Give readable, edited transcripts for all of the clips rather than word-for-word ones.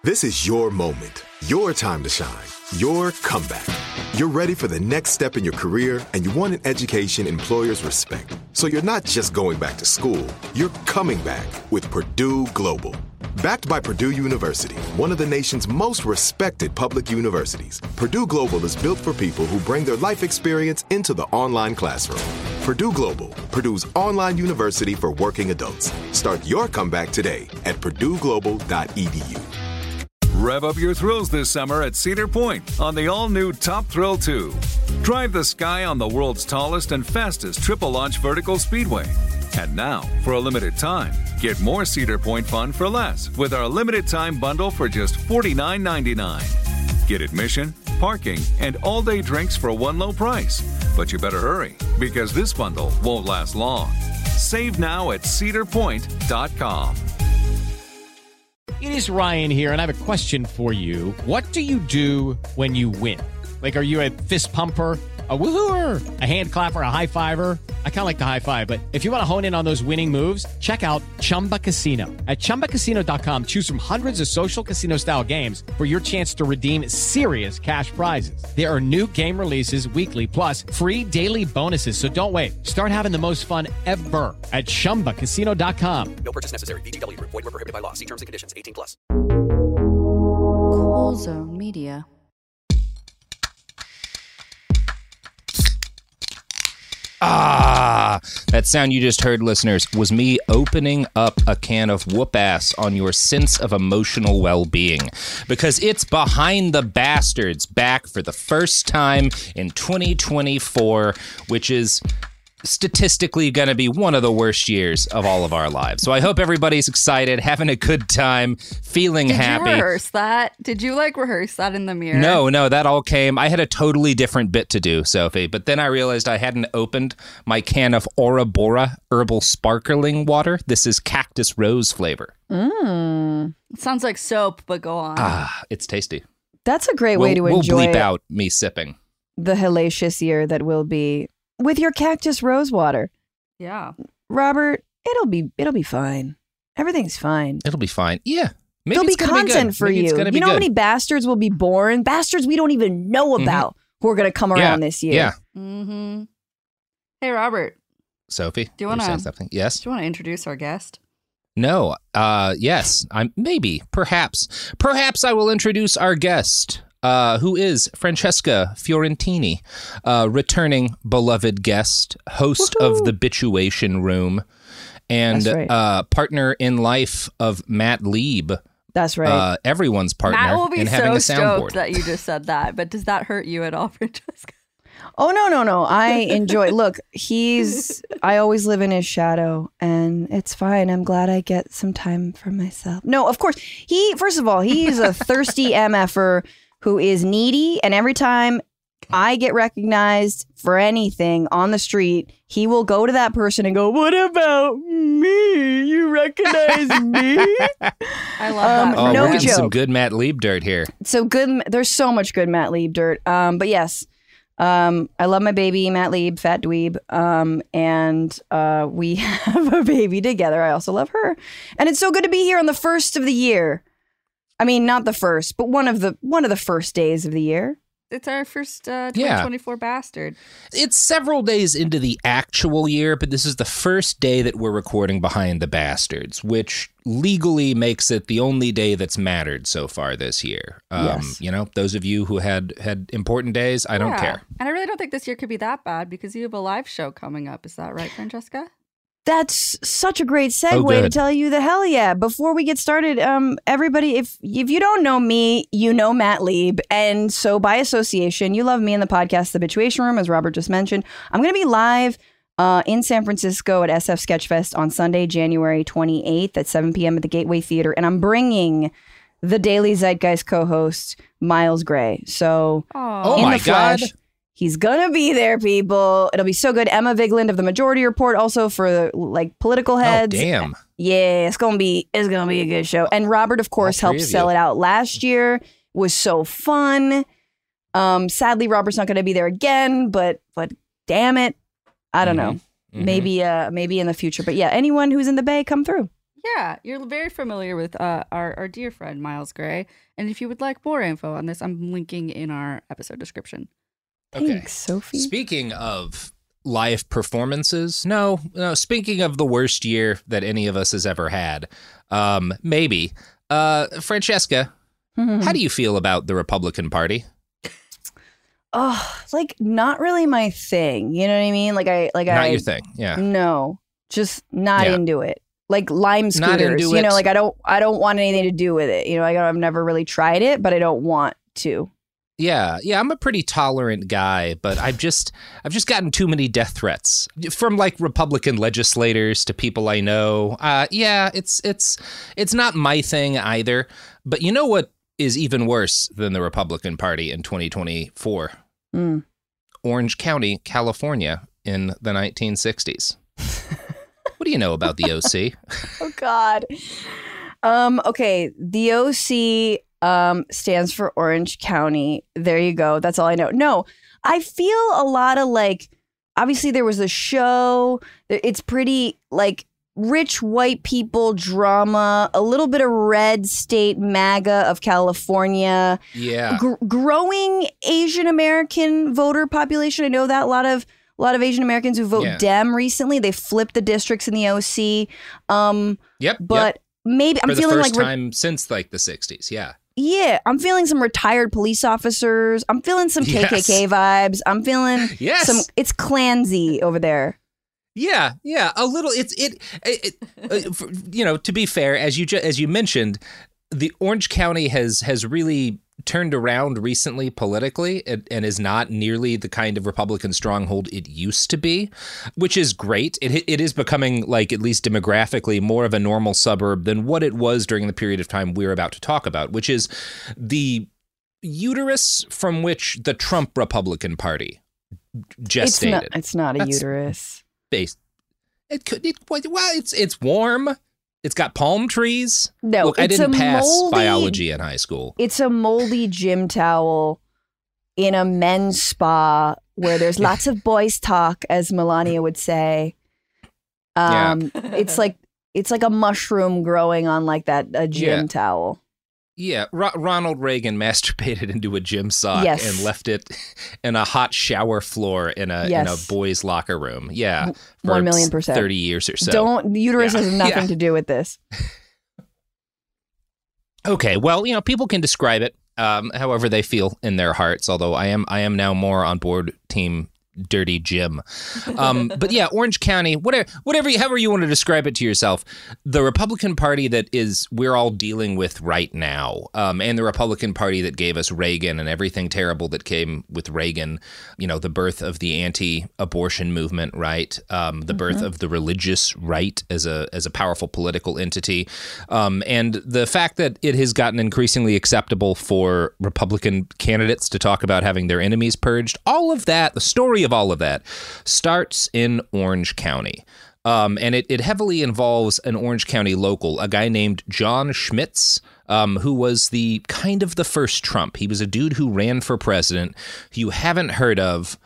This is your moment, your time to shine, your comeback. You're ready for the next step in your career, and you want an education employers respect. So you're not just going back to school, you're coming back with Purdue Global. Backed by Purdue University, one of the nation's most respected public universities, Purdue Global is built for people who bring their life experience into the online classroom. Purdue Global, Purdue's online university for working adults. Start your comeback today at purdueglobal.edu. Rev up your thrills this summer at Cedar Point on the all-new Top Thrill 2. Drive the sky on the world's tallest and fastest triple-launch vertical speedway. And now, for a limited time, get more Cedar Point fun for less with our limited-time bundle for just $49.99. Get admission, parking, and all-day drinks for one low price. But you better hurry, because this bundle won't last long. Save now at cedarpoint.com. It is Ryan here, and I have a question for you. What do you do when you win? Like, are you a fist pumper, a woohooer, a hand clapper, a high fiver? I kind of like the high five, but if you want to hone in on those winning moves, check out Chumba Casino. At ChumbaCasino.com, choose from hundreds of social casino-style games for your chance to redeem serious cash prizes. There are new game releases weekly, plus free daily bonuses. So don't wait. Start having the most fun ever at ChumbaCasino.com. No purchase necessary. VGW. Void where prohibited by law. See terms and conditions. 18+. Cool Zone Media. That sound you just heard, listeners, was me opening up a can of whoop ass on your sense of emotional well-being. Because it's Behind the Bastards back for the first time in 2024, which is statistically going to be one of the worst years of all of our lives. So I hope everybody's excited, having a good time, feeling happy. Did you rehearse that? Did you rehearse that in the mirror? No, that all came. I had a totally different bit to do, Sophie, but then I realized I hadn't opened my can of Ora Bora herbal sparkling water. This is cactus rose flavor. It sounds like soap, but go on. It's tasty. That's a great way to enjoy We'll bleep out me sipping. the hellacious year that will be with your cactus rose water. Yeah. Robert, it'll be fine. Everything's fine. It'll be fine. Yeah. Maybe There'll be content for you. You know how many bastards will be born? Bastards we don't even know about who are going to come around this year. Yeah. Mm-hmm. Hey, Robert. Sophie, do you want to say something? Yes. Do you want to introduce our guest? No. Yes. Perhaps I will introduce our guest, who is Francesca Fiorentini, returning beloved guest, host of The Bituation Room, and partner in life of Matt Lieb. That's right. Everyone's partner Matt will be in having a so soundboard. stoked that you just said that, but does that hurt you at all, Francesca? Oh, no. I enjoy. Look, I always live in his shadow, and it's fine. I'm glad I get some time for myself. No, of course. First of all, he's a thirsty MFer who is needy, and every time I get recognized for anything on the street, he will go to that person and go, "What about me? You recognize me?" I love that. Oh, no we're getting joke. some good Matt Lieb dirt here. So good. There's so much good Matt Lieb dirt. But yes, I love my baby, Matt Lieb, fat dweeb. And we have a baby together. I also love her. And it's so good to be here on the first of the year. I mean, not the first, but one of the first days of the year. It's our first 2024 bastard. It's several days into the actual year, but this is the first day that we're recording Behind the Bastards, which legally makes it the only day that's mattered so far this year. Yes. You know, those of you who had important days, I don't care. And I really don't think this year could be that bad because you have a live show coming up. Is that right, Francesca? That's such a great segue to tell you the hell yeah. Before we get started, everybody, if you don't know me, you know Matt Lieb. And so by association, you love me in the podcast, The Bituation Room, as Robert just mentioned. I'm going to be live in San Francisco at SF Sketchfest on Sunday, January 28th at 7 p.m. at the Gateway Theater. And I'm bringing the Daily Zeitgeist co-host, Miles Gray. So oh in my the flesh, God. He's going to be there, people. It'll be so good. Emma Vigeland of The Majority Report, also for political heads. Oh, damn. Yeah, it's gonna be a good show. And Robert, of course, helped sell it out last year. Was so fun. Sadly, Robert's not going to be there again, but damn it, I don't know. Maybe in the future. But yeah, anyone who's in the Bay, come through. Yeah, you're very familiar with our dear friend Miles Gray. And if you would like more info on this, I'm linking in our episode description. Thanks, Sophie. Speaking of live performances, speaking of the worst year that any of us has ever had, maybe. Francesca, how do you feel about the Republican Party? Oh, like not really my thing. You know what I mean? Not your thing. Yeah. No, just not into it. Like Lime scooters. You know, like I don't want anything to do with it. You know, I've never really tried it, but I don't want to. Yeah, I'm a pretty tolerant guy, but I've just gotten too many death threats from like Republican legislators to people I know. It's not my thing either. But you know what is even worse than the Republican Party in 2024? Orange County, California in the 1960s. What do you know about the OC? Oh God. Okay, the OC stands for Orange County. There you go. That's all I know. No, I feel a lot of like, obviously there was a show. It's pretty like rich white people drama, a little bit of red state MAGA of California. Yeah. Growing Asian American voter population. I know that a lot of Asian Americans who vote Dem recently, they flipped the districts in the OC. But maybe I'm feeling like for the first time since like the 60s. Yeah. Yeah, I'm feeling some retired police officers. I'm feeling some KKK vibes. I'm feeling some. It's Klansy over there. Yeah, a little. To be fair, as you mentioned, the Orange County has really turned around recently politically and is not nearly the kind of Republican stronghold it used to be, which is great. It is becoming, like, at least demographically, more of a normal suburb than what it was during the period of time we're about to talk about, which is the uterus from which the Trump Republican Party gestated. It's not a uterus. It's warm. It's got palm trees. No, look, I didn't pass biology in high school. It's a moldy gym towel in a men's spa where there's lots of boys talk, as Melania would say. It's like a mushroom growing on like a gym towel. Yeah, Ronald Reagan masturbated into a gym sock and left it in a hot shower floor in a boys' locker room. Yeah, for 1,000,000%. 30 years or so. Uterus has nothing to do with this. Okay, well, people can describe it however they feel in their hearts. Although I am now more on board team Dirty Jim. But yeah, Orange County, however you want to describe it to yourself, the Republican Party that we're all dealing with right now, and the Republican Party that gave us Reagan and everything terrible that came with Reagan, the birth of the anti-abortion movement, right? The birth of the religious right as a powerful political entity, and the fact that it has gotten increasingly acceptable for Republican candidates to talk about having their enemies purged. All of that, the story of all of that starts in Orange County. And it heavily involves an Orange County local, a guy named John Schmitz, who was the first Trump. He was a dude who ran for president, who you haven't heard of,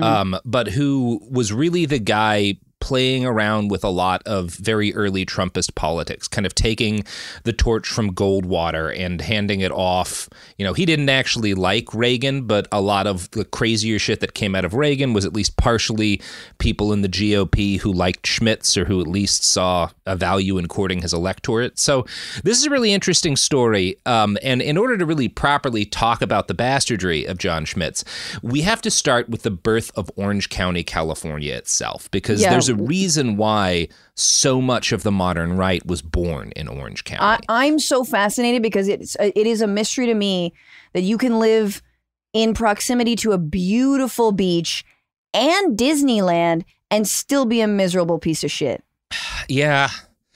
but who was really the guy playing around with a lot of very early Trumpist politics, kind of taking the torch from Goldwater and handing it off. He didn't actually like Reagan, but a lot of the crazier shit that came out of Reagan was at least partially people in the GOP who liked Schmitz or who at least saw a value in courting his electorate. So this is a really interesting story. And in order to really properly talk about the bastardry of John Schmitz, we have to start with the birth of Orange County, California itself, because there's a reason why so much of the modern right was born in Orange County. I'm so fascinated because it is a mystery to me that you can live in proximity to a beautiful beach and Disneyland and still be a miserable piece of shit. Yeah,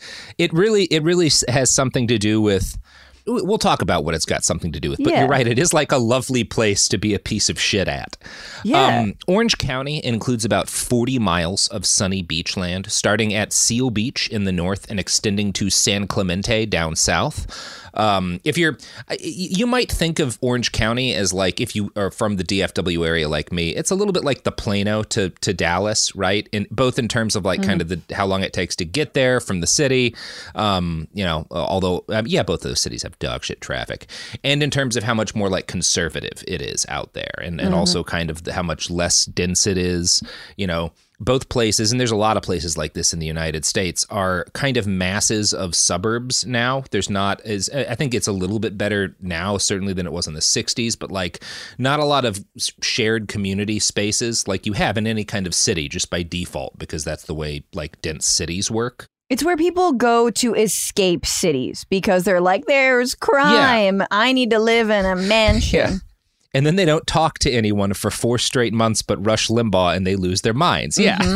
it really has something to do with. We'll talk about what it's got something to do with, but you're right. It is like a lovely place to be a piece of shit at. Yeah. Orange County includes about 40 miles of sunny beachland, starting at Seal Beach in the north and extending to San Clemente down south. If you might think of Orange County as like, if you are from the DFW area like me, it's a little bit like the Plano to Dallas, right? Both in terms of like kind of how long it takes to get there from the city. Although both of those cities have dog shit traffic, and in terms of how much more like conservative it is out there, and also kind of how much less dense it is, both places, and there's a lot of places like this in the United States, are kind of masses of suburbs now. There's not I think it's a little bit better now, certainly, than it was in the 60s, but like not a lot of shared community spaces like you have in any kind of city just by default, because that's the way like dense cities work. It's where people go to escape cities because they're like, there's crime. Yeah. I need to live in a mansion. Yeah. And then they don't talk to anyone for 4 straight months but Rush Limbaugh, and they lose their minds. Yeah.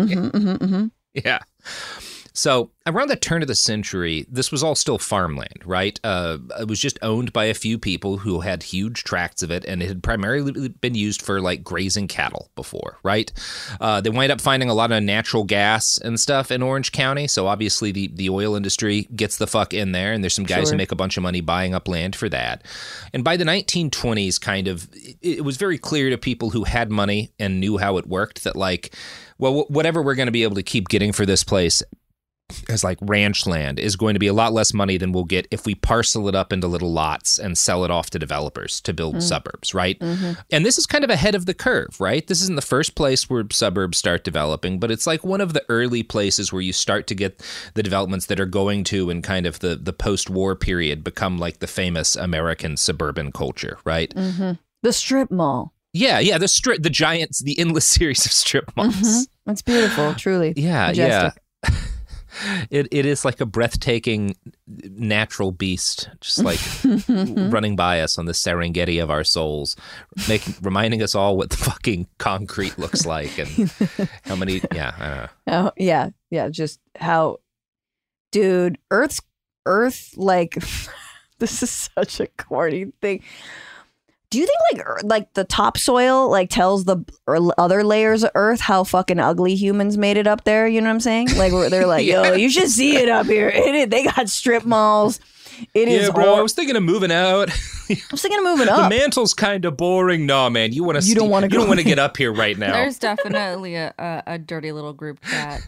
Yeah. So around the turn of the century, this was all still farmland, right? It was just owned by a few people who had huge tracts of it, and it had primarily been used for like grazing cattle before, right? They wind up finding a lot of natural gas and stuff in Orange County, so obviously the oil industry gets the fuck in there, and there's some guys who make a bunch of money buying up land for that. And by the 1920s, kind of, it was very clear to people who had money and knew how it worked that like, well, whatever we're going to be able to keep getting for this place as like ranch land is going to be a lot less money than we'll get if we parcel it up into little lots and sell it off to developers to build suburbs, right? And this is kind of ahead of the curve, right? This isn't the first place where suburbs start developing, but it's like one of the early places where you start to get the developments that are going to, in kind of the post-war period, become like the famous American suburban culture, right? The strip mall. Yeah, the giants, the endless series of strip malls. That's beautiful, truly. Yeah, majestic. Yeah. It is like a breathtaking natural beast, just like running by us on the Serengeti of our souls, reminding us all what the fucking concrete looks like and how many. Yeah, I don't know. Oh, yeah, just how, dude, Earth, like, this is such a corny thing. Do you think like the topsoil like tells the other layers of Earth how fucking ugly humans made it up there? You know what I'm saying? Like they're like, yo, you should see it up here. They got strip malls. Yeah, bro. I was thinking of moving out. I was thinking of moving up. The mantle's kind of boring. No, man, you don't want to get up here right now. There's definitely a dirty little group chat.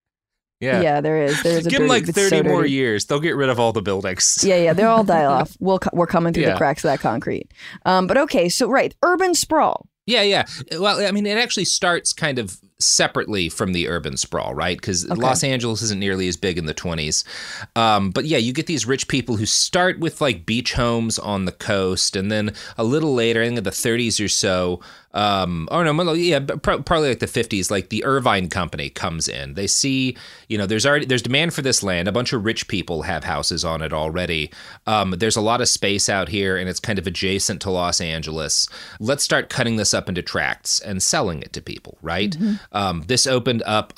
Yeah, there is. Give them like 30 more years. They'll get rid of all the buildings. Yeah, they'll all die off. We're coming through the cracks of that concrete. But okay, so right, urban sprawl. Yeah. Well, I mean, it actually starts kind of separately from the urban sprawl, right? Because Los Angeles isn't nearly as big in the 20s. But yeah, you get these rich people who start with like beach homes on the coast, and then a little later, I think in the 30s or so, probably like the 50s, like the Irvine Company comes in. They see, there's demand for this land. A bunch of rich people have houses on it already. There's a lot of space out here, and it's kind of adjacent to Los Angeles. Let's start cutting this up into tracts and selling it to people, right? This opened up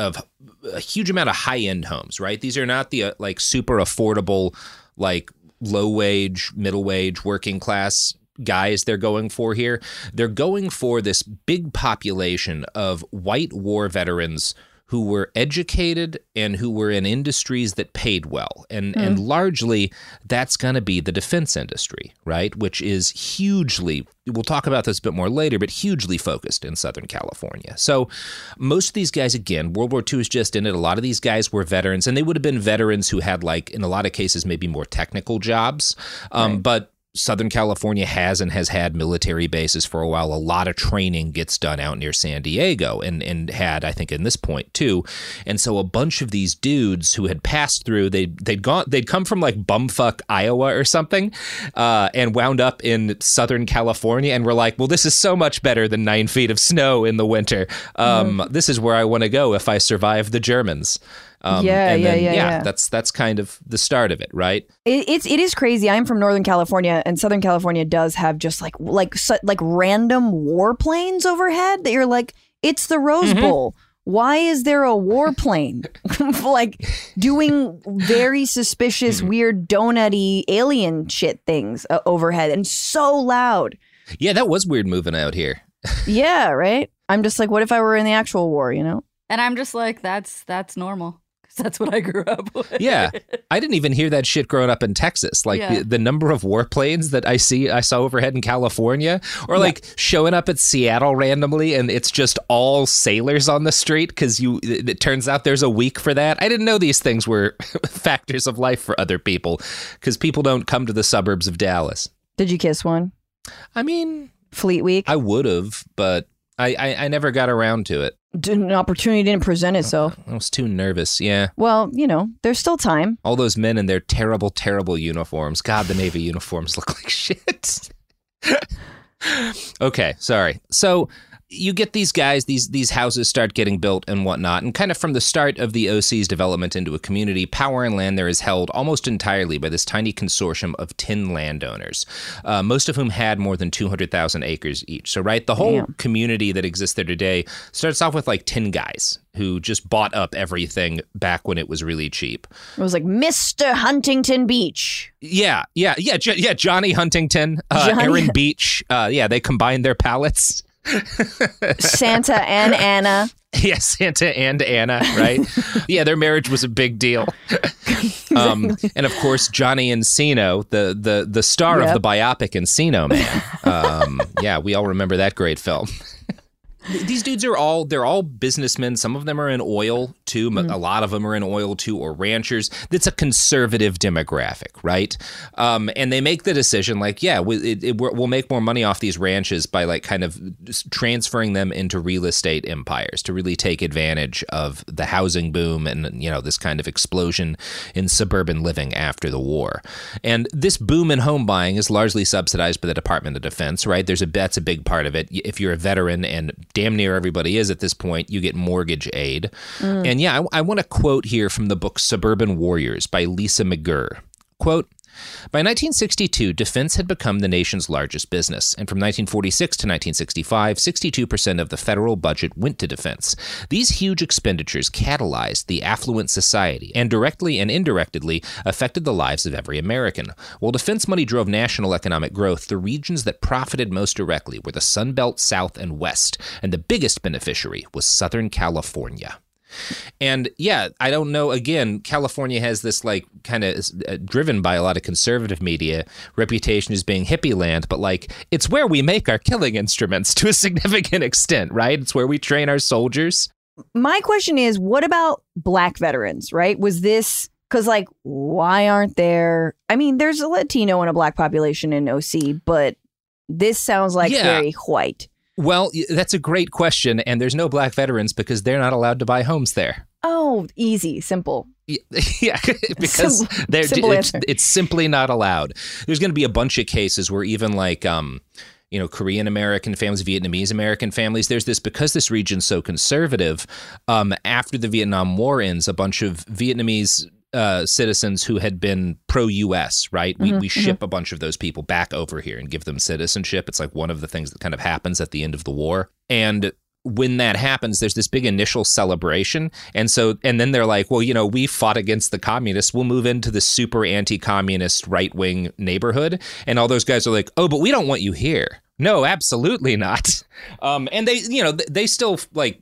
a huge amount of high-end homes, right? These are not the like super affordable, like low-wage, middle-wage, working-class guys they're going for here. They're going for this big population of white war veterans who were educated and who were in industries that paid well. And largely, that's going to be the defense industry, right? Which is hugely, we'll talk about this a bit more later, but hugely focused in Southern California. So most of these guys, again, World War II is just in it. A lot of these guys were veterans, and they would have been veterans who had, like, in a lot of cases, maybe more technical jobs. But Southern California has had military bases for a while. A lot of training gets done out near San Diego and had, I think, in this point too. And so a bunch of these dudes who had passed through, they'd come from like bumfuck Iowa or something, and wound up in Southern California and were like, well, this is so much better than 9 feet of snow in the winter. This is where I want to go if I survive the Germans. That's kind of the start of it, right? It is crazy. I'm from Northern California, and Southern California does have just like random warplanes overhead that you're like, it's the Rose Bowl. Why is there a warplane like doing very suspicious, weird donut-y alien shit things overhead and so loud? Yeah, that was weird moving out here. Yeah, right. I'm just like, what if I were in the actual war? And I'm just like, that's normal. That's what I grew up with. Yeah. I didn't even hear that shit growing up in Texas. Like the number of warplanes that I saw overhead in California, or like showing up at Seattle randomly and it's just all sailors on the street because it turns out there's a week for that. I didn't know these things were factors of life for other people because people don't come to the suburbs of Dallas. Did you kiss one? I mean, Fleet Week? I would have, but I never got around to it. An opportunity didn't present itself. I was too nervous, yeah. Well, there's still time. All those men in their terrible, terrible uniforms. God, the Navy uniforms look like shit. Okay, sorry. So you get these guys, these houses start getting built and whatnot, and kind of from the start of the OC's development into a community, power and land there is held almost entirely by this tiny consortium of 10 landowners, most of whom had more than 200,000 acres each. So, right, the whole community that exists there today starts off with like 10 guys who just bought up everything back when it was really cheap. It was like Mr. Huntington Beach. Yeah, Johnny Huntington, Aaron Beach. They combined their palettes. Santa and Anna. Yeah, Santa and Anna, right? Yeah, their marriage was a big deal. And of course, Johnny Encino, the star of the biopic Encino Man. We all remember that great film. These dudes they're all businessmen. Some of them are in oil too. A lot of them are in oil too, or ranchers. That's a conservative demographic, right? And they make the decision like, we'll make more money off these ranches by like kind of transferring them into real estate empires to really take advantage of the housing boom and, this kind of explosion in suburban living after the war. And this boom in home buying is largely subsidized by the Department of Defense, right? That's a big part of it. If you're a veteran, and damn near everybody is at this point, you get mortgage aid. And I want to quote here from the book Suburban Warriors by Lisa McGurr. Quote, by 1962, defense had become the nation's largest business, and from 1946 to 1965, 62% of the federal budget went to defense. These huge expenditures catalyzed the affluent society and directly and indirectly affected the lives of every American. While defense money drove national economic growth, the regions that profited most directly were the Sun Belt South and West, and the biggest beneficiary was Southern California. And I don't know, again, California has this like kind of driven by a lot of conservative media reputation as being hippie land, but like it's where we make our killing instruments to a significant extent, right? It's where we train our soldiers. My question is, what about Black veterans, right? Was this because like why aren't there? I mean, there's a Latino and a Black population in OC, but this sounds like very white. Well, that's a great question, and there's no Black veterans because they're not allowed to buy homes there. Oh, easy, simple. Yeah, because it's simply not allowed. There's going to be a bunch of cases where even like, Korean American families, Vietnamese American families, there's this, because this region's so conservative, after the Vietnam War ends, a bunch of Vietnamese citizens who had been pro-U.S., right? We ship a bunch of those people back over here and give them citizenship. It's like one of the things that kind of happens at the end of the war. And when that happens, there's this big initial celebration. And then they're like, well, we fought against the communists. We'll move into the super anti-communist right-wing neighborhood. And all those guys are like, oh, but we don't want you here. No, absolutely not. And they still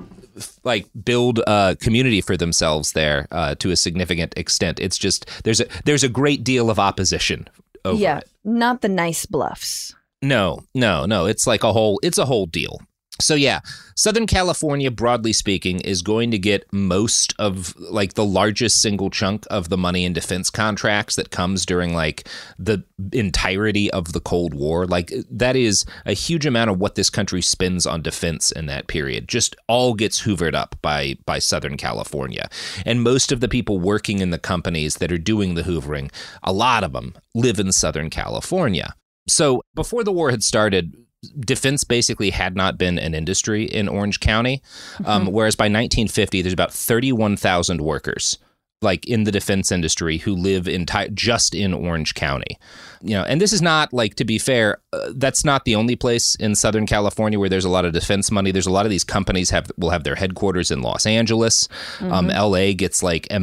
like build a community for themselves there to a significant extent. It's just there's a great deal of opposition over it. Not the nice bluffs. No. It's like a whole deal. So Southern California, broadly speaking, is going to get most of like the largest single chunk of the money in defense contracts that comes during like the entirety of the Cold War. Like that is a huge amount of what this country spends on defense in that period. Just all gets hoovered up by Southern California. And most of the people working in the companies that are doing the hoovering, a lot of them live in Southern California. So before the war had started, defense basically had not been an industry in Orange County, whereas by 1950, there's about 31,000 workers like in the defense industry who live just in Orange County. And this is not like, to be fair, that's not the only place in Southern California where there's a lot of defense money. There's a lot of these companies will have their headquarters in Los Angeles. LA gets like a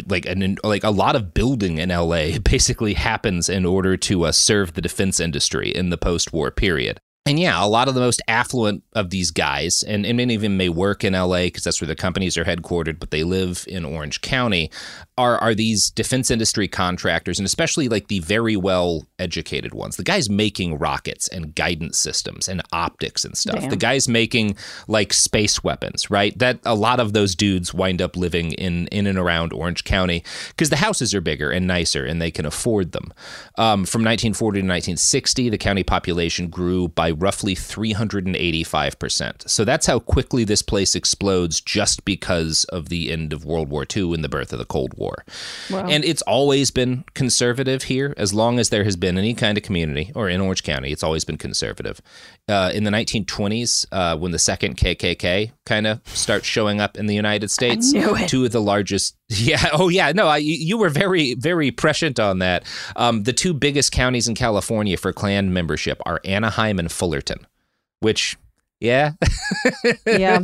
lot of building in LA basically happens in order to serve the defense industry in the post-war period. And yeah, a lot of the most affluent of these guys, and many of them may work in LA because that's where the companies are headquartered, but they live in Orange County, are these defense industry contractors, and especially like the very well educated ones. The guys making rockets and guidance systems and optics and stuff. Damn. The guys making like space weapons, right? That a lot of those dudes wind up living in and around Orange County because the houses are bigger and nicer and they can afford them. From 1940 to 1960, the county population grew by roughly 385%. So that's how quickly this place explodes just because of the end of World War II and the birth of the Cold War. Wow. And it's always been conservative here. As long as there has been any kind of community, or in Orange County, it's always been conservative. In the 1920s, when the second KKK kind of starts showing up in the United States, I knew it. two of the largest... Yeah. Oh, yeah. No, you were very, very prescient on that. The two biggest counties in California for Klan membership are Anaheim and Fullerton, which, yeah. Yeah.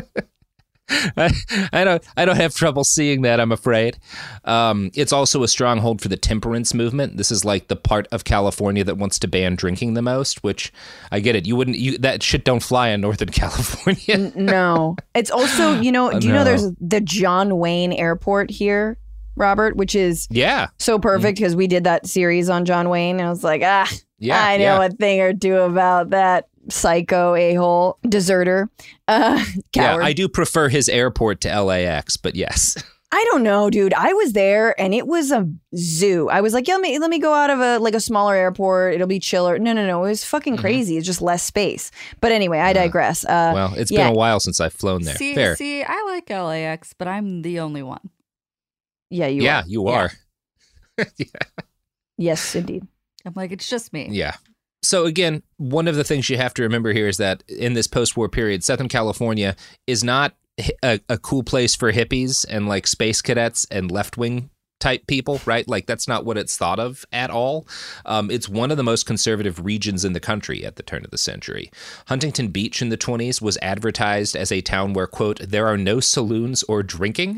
I don't have trouble seeing that, I'm afraid. It's also a stronghold for the temperance movement. This is like the part of California that wants to ban drinking the most, which I get it. That shit don't fly in Northern California. No. It's also, do you know there's the John Wayne Airport here, Robert, which is so perfect because we did that series on John Wayne. And I was like, I know a thing or two about that psycho a-hole deserter. Coward. Yeah, I do prefer his airport to LAX, but yes. I don't know, dude. I was there and it was a zoo. I was like, let me go out of a smaller airport. It'll be chiller. No. It was fucking crazy. It's just less space. But anyway, I digress. Well, it's been a while since I've flown there. Fair. See, I like LAX, but I'm the only one. Yeah, you are. You are. Yeah. Yes, indeed. I'm like, it's just me. Yeah. So again, one of the things you have to remember here is that in this post-war period, Southern California is not a cool place for hippies and like space cadets and left-wing type people, right? Like that's not what it's thought of at all. It's one of the most conservative regions in the country at the turn of the century. Huntington Beach in the 1920s was advertised as a town where, quote, there are no saloons or drinking.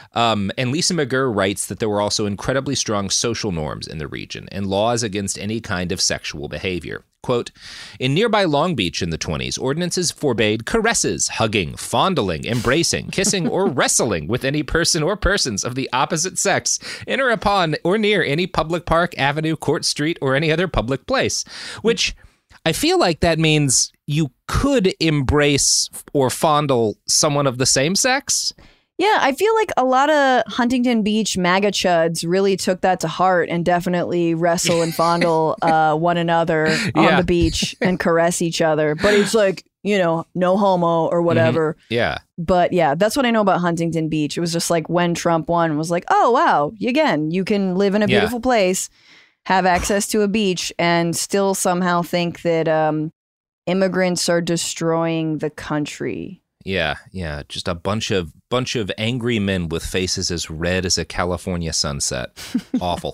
And Lisa McGurr writes that there were also incredibly strong social norms in the region and laws against any kind of sexual behavior. Quote, in nearby Long Beach in the 1920s, ordinances forbade caresses, hugging, fondling, embracing, kissing, or wrestling with any person or persons of the opposite sex in or upon or near any public park, avenue, court, street, or any other public place. Which I feel like that means you could embrace or fondle someone of the same sex. Yeah, I feel like a lot of Huntington Beach MAGA chuds really took that to heart and definitely wrestle and fondle one another on the beach and caress each other. But it's like, no homo or whatever. Mm-hmm. Yeah. But yeah, that's what I know about Huntington Beach. It was just like when Trump won, it was like, oh, wow, again, you can live in a beautiful place, have access to a beach, and still somehow think that immigrants are destroying the country. Yeah, just a bunch of angry men with faces as red as a California sunset. Awful.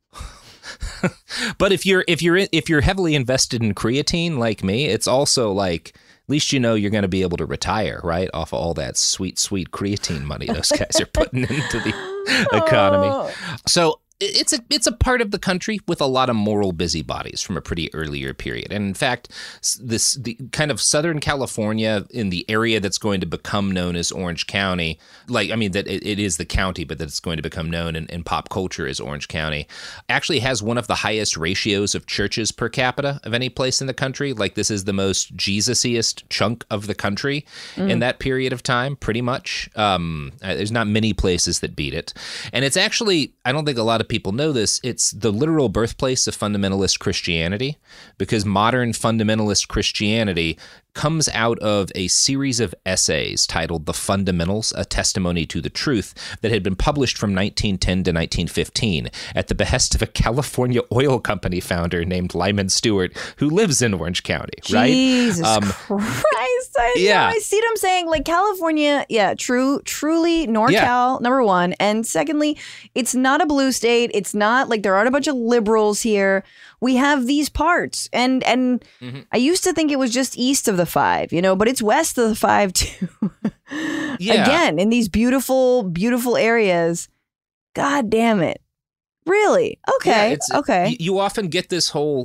But if you're heavily invested in creatine like me, it's also like at least you're going to be able to retire, right? Off of all that sweet creatine money those guys are putting into the economy. So it's a part of the country with a lot of moral busybodies from a pretty earlier period. And in fact, the kind of Southern California in the area that's going to become known as Orange County, that it is the county, but that it's going to become known in pop culture as Orange County, actually has one of the highest ratios of churches per capita of any place in the country. Like this is the most Jesus-iest chunk of the country in that period of time, pretty much. There's not many places that beat it. And it's actually, I don't think a lot of people know this, it's the literal birthplace of fundamentalist Christianity, because modern fundamentalist Christianity comes out of a series of essays titled The Fundamentals, A Testimony to the Truth, that had been published from 1910 to 1915 at the behest of a California oil company founder named Lyman Stewart, who lives in Orange County, right? Jesus Christ. I see what I'm saying. Like California, truly NorCal, number one. And secondly, it's not a blue state. It's not like there aren't a bunch of liberals here. We have these parts. And I used to think it was just east of the 5, but it's west of the 5 too. Again, in these beautiful, beautiful areas. God damn it. Really? Okay. You often get this whole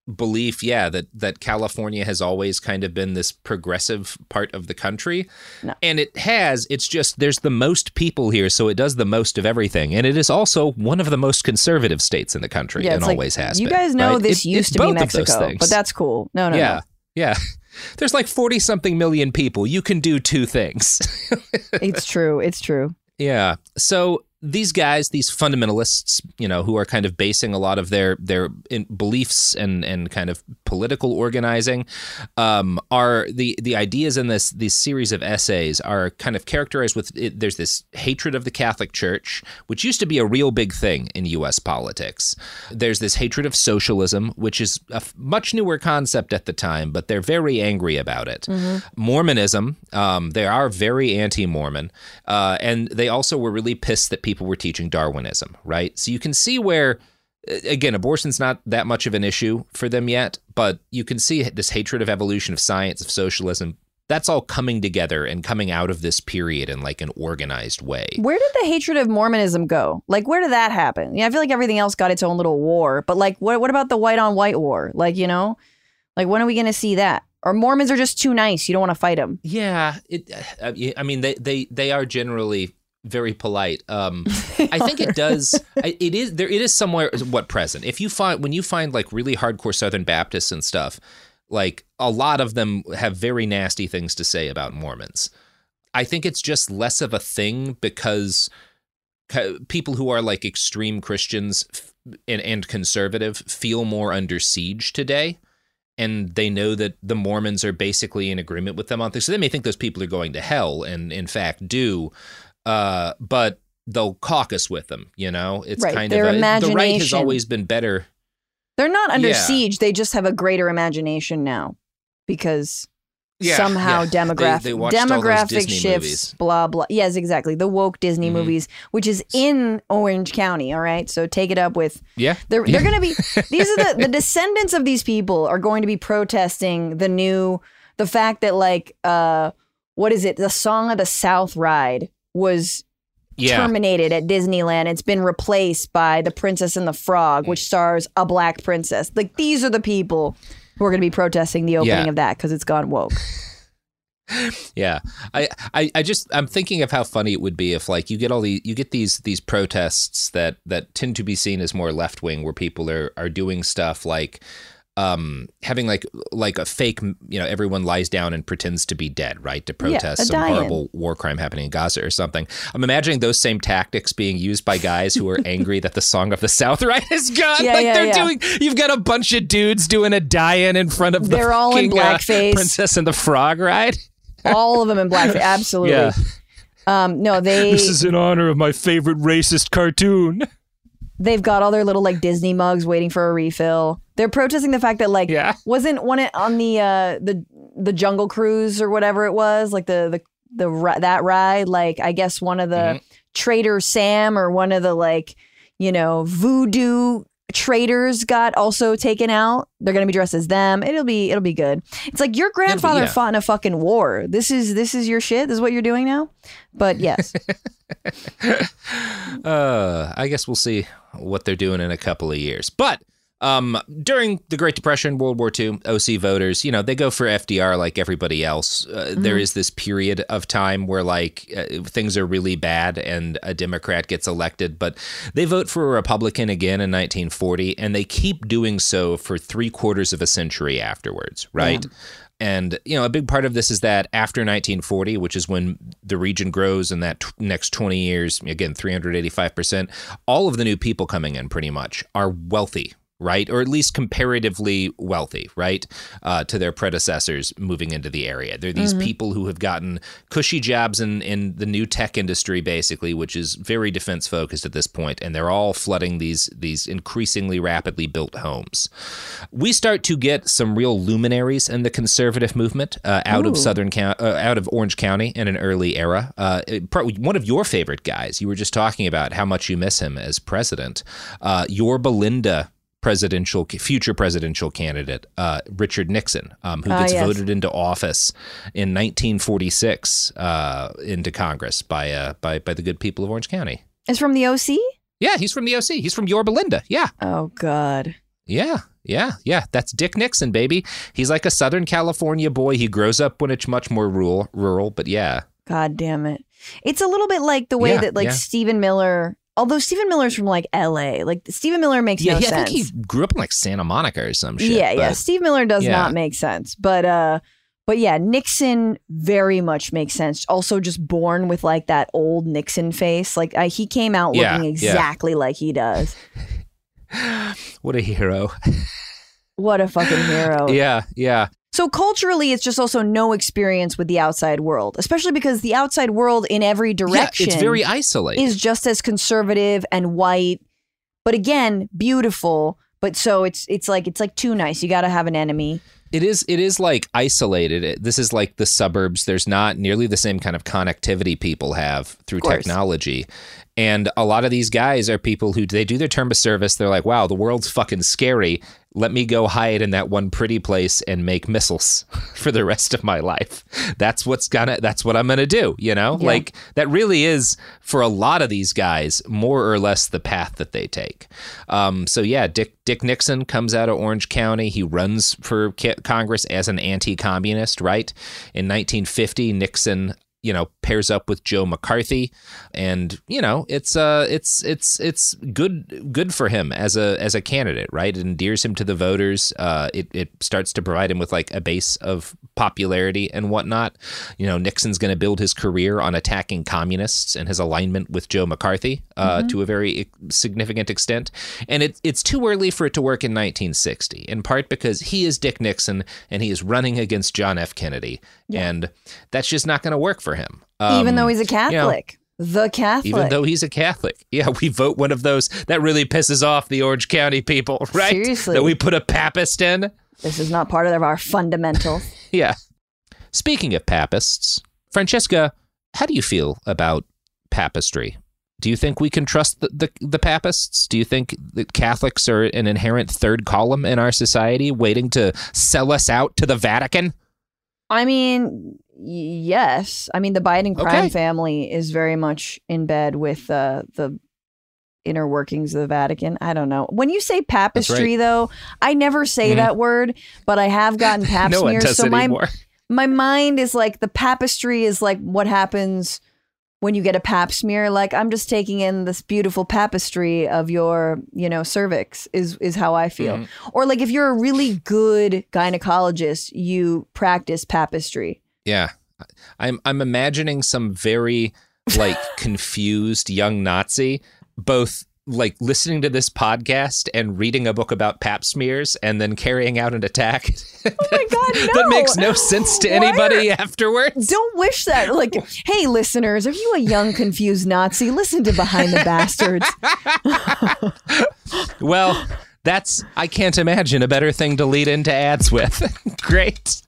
belief, that California has always kind of been this progressive part of the country. No. And it's just there's the most people here, so it does the most of everything. And it is also one of the most conservative states in the country, and always has been. You guys know right? this used to be Mexico, but that's cool. No. Yeah. There's like 40-something million people. You can do two things. It's true. Yeah. So these guys, these fundamentalists, who are kind of basing a lot of their beliefs and kind of political organizing, are the ideas in this series of essays are kind of characterized with there's this hatred of the Catholic Church, which used to be a real big thing in U.S. politics. There's this hatred of socialism, which is a much newer concept at the time, but they're very angry about it. Mm-hmm. Mormonism, they are very anti-Mormon, and they also were really pissed that people were teaching Darwinism, right? So you can see where, again, abortion's not that much of an issue for them yet, but you can see this hatred of evolution, of science, of socialism. That's all coming together and coming out of this period in like an organized way. Where did the hatred of Mormonism go? Like, where did that happen? Yeah, I feel like everything else got its own little war, but like, what about the white on white war? Like, when are we going to see that? Or Mormons are just too nice. You don't want to fight them. Yeah. I mean, they are generally very polite. I think it does. It is somewhere present. When you find like really hardcore Southern Baptists and stuff, like a lot of them have very nasty things to say about Mormons. I think it's just less of a thing because people who are like extreme Christians and conservative feel more under siege today. And they know that the Mormons are basically in agreement with them on things. So they may think those people are going to hell and in fact do. But they'll caucus with them, It's right. kind their of the right has always been better. They're not under siege. They just have a greater imagination now because somehow demographic shifts, movies. Blah, blah. Yes, exactly. The woke Disney movies, which is in Orange County. All right. So take it up with. Yeah. They're going to be. These are the descendants of these people are going to be protesting the fact that like, what is it? The Song of the South ride was terminated at Disneyland. It's been replaced by The Princess and the Frog, which stars a black princess. Like, these are the people who are going to be protesting the opening of that because it's gone woke. Yeah. I'm thinking of how funny it would be if like you get these protests that tend to be seen as more left wing, where people are doing stuff like having like a fake, everyone lies down and pretends to be dead, right? To protest some horrible war crime happening in Gaza or something. I'm imagining those same tactics being used by guys who are angry that the Song of the South ride is gone. You've got a bunch of dudes doing a die-in in front of they're all in blackface. Princess and the Frog ride. All of them in blackface. Absolutely. Yeah. No, This is in honor of my favorite racist cartoon. They've got all their little like Disney mugs waiting for a refill. They're protesting the fact that like wasn't one on the Jungle Cruise or whatever it was, like that ride, like I guess one of the Trader Sam or one of the like voodoo traders got also taken out. They're gonna be dressed as them. It'll be good. It's like your grandfather fought in a fucking war. This is your shit. This is what you're doing now. But yes. I guess we'll see what they're doing in a couple of years. But during the Great Depression, World War II, OC voters, they go for FDR like everybody else. There is this period of time where like things are really bad and a Democrat gets elected, but they vote for a Republican again in 1940, and they keep doing so for 3/4 of a century afterwards, right? Yeah. And, a big part of this is that after 1940, which is when the region grows in that next 20 years, again, 385%, all of the new people coming in pretty much are wealthy, right? Or at least comparatively wealthy, right? To their predecessors moving into the area. They're these people who have gotten cushy jobs in the new tech industry, basically, which is very defense focused at this point, and they're all flooding these increasingly rapidly built homes. We start to get some real luminaries in the conservative movement out of Orange County in an early era. One of your favorite guys, you were just talking about how much you miss him as president. Yorba Linda future presidential candidate, Richard Nixon, who gets voted into office in 1946 into Congress by the good people of Orange County. Is from the OC? Yeah, he's from the OC. He's from Yorba Linda. Yeah. Oh, God. Yeah. Yeah. That's Dick Nixon, baby. He's like a Southern California boy. He grows up when it's much more rural, but yeah. God damn it. It's a little bit like the way that Stephen Miller, although Stephen Miller's from like LA, like Stephen Miller makes no sense. I think he grew up in like Santa Monica or some shit. Yeah. Steve Miller does not make sense. But yeah, Nixon very much makes sense. Also just born with like that old Nixon face. Like he came out looking exactly like he does. What a hero. What a fucking hero. Yeah. So culturally, it's just also no experience with the outside world, especially because the outside world in every direction it's very isolated. Is just as conservative and white, but again, beautiful. But so it's like too nice. You got to have an enemy. It is like isolated. This is like the suburbs. There's not nearly the same kind of connectivity people have through technology. And a lot of these guys are people who they do their term of service. They're like, wow, the world's fucking scary. Let me go hide in that one pretty place and make missiles for the rest of my life. That's what I'm going to do. You know, like that really is for a lot of these guys, more or less the path that they take. So yeah, Dick Nixon comes out of Orange County. He runs for Congress as an anti-communist, right? In 1950, Nixon pairs up with Joe McCarthy, and it's good for him as a candidate, right? It endears him to the voters. It starts to provide him with like a base of popularity and whatnot. Nixon's going to build his career on attacking communists and his alignment with Joe McCarthy to a very significant extent. And it's too early for it to work in 1960, in part because he is Dick Nixon and he is running against John F. Kennedy, and that's just not going to work for him. Even though he's a Catholic. The Catholic. Even though he's a Catholic. Yeah, we vote one of those. That really pisses off the Orange County people, right? Seriously. That we put a papist in. This is not part of our fundamentals. Yeah. Speaking of papists, Francesca, how do you feel about papistry? Do you think we can trust the papists? Do you think that Catholics are an inherent third column in our society waiting to sell us out to the Vatican? I mean, yes. I mean, the Biden crime family is very much in bed with the inner workings of the Vatican. I don't know. When you say papistry, though, I never say that word, but I have gotten pap no smears. One does so anymore. My mind is like the papistry is like what happens when you get a pap smear. Like, I'm just taking in this beautiful papistry of your, cervix is how I feel. Or like if you're a really good gynecologist, you practice papistry. Yeah. I'm imagining some very like confused young Nazi, both like listening to this podcast and reading a book about pap smears and then carrying out an attack. Oh my God, no. That makes no sense to anybody afterwards. Don't wish that. Like, hey, listeners, are you a young, confused Nazi? Listen to Behind the Bastards. Well, I can't imagine a better thing to lead into ads with. Great.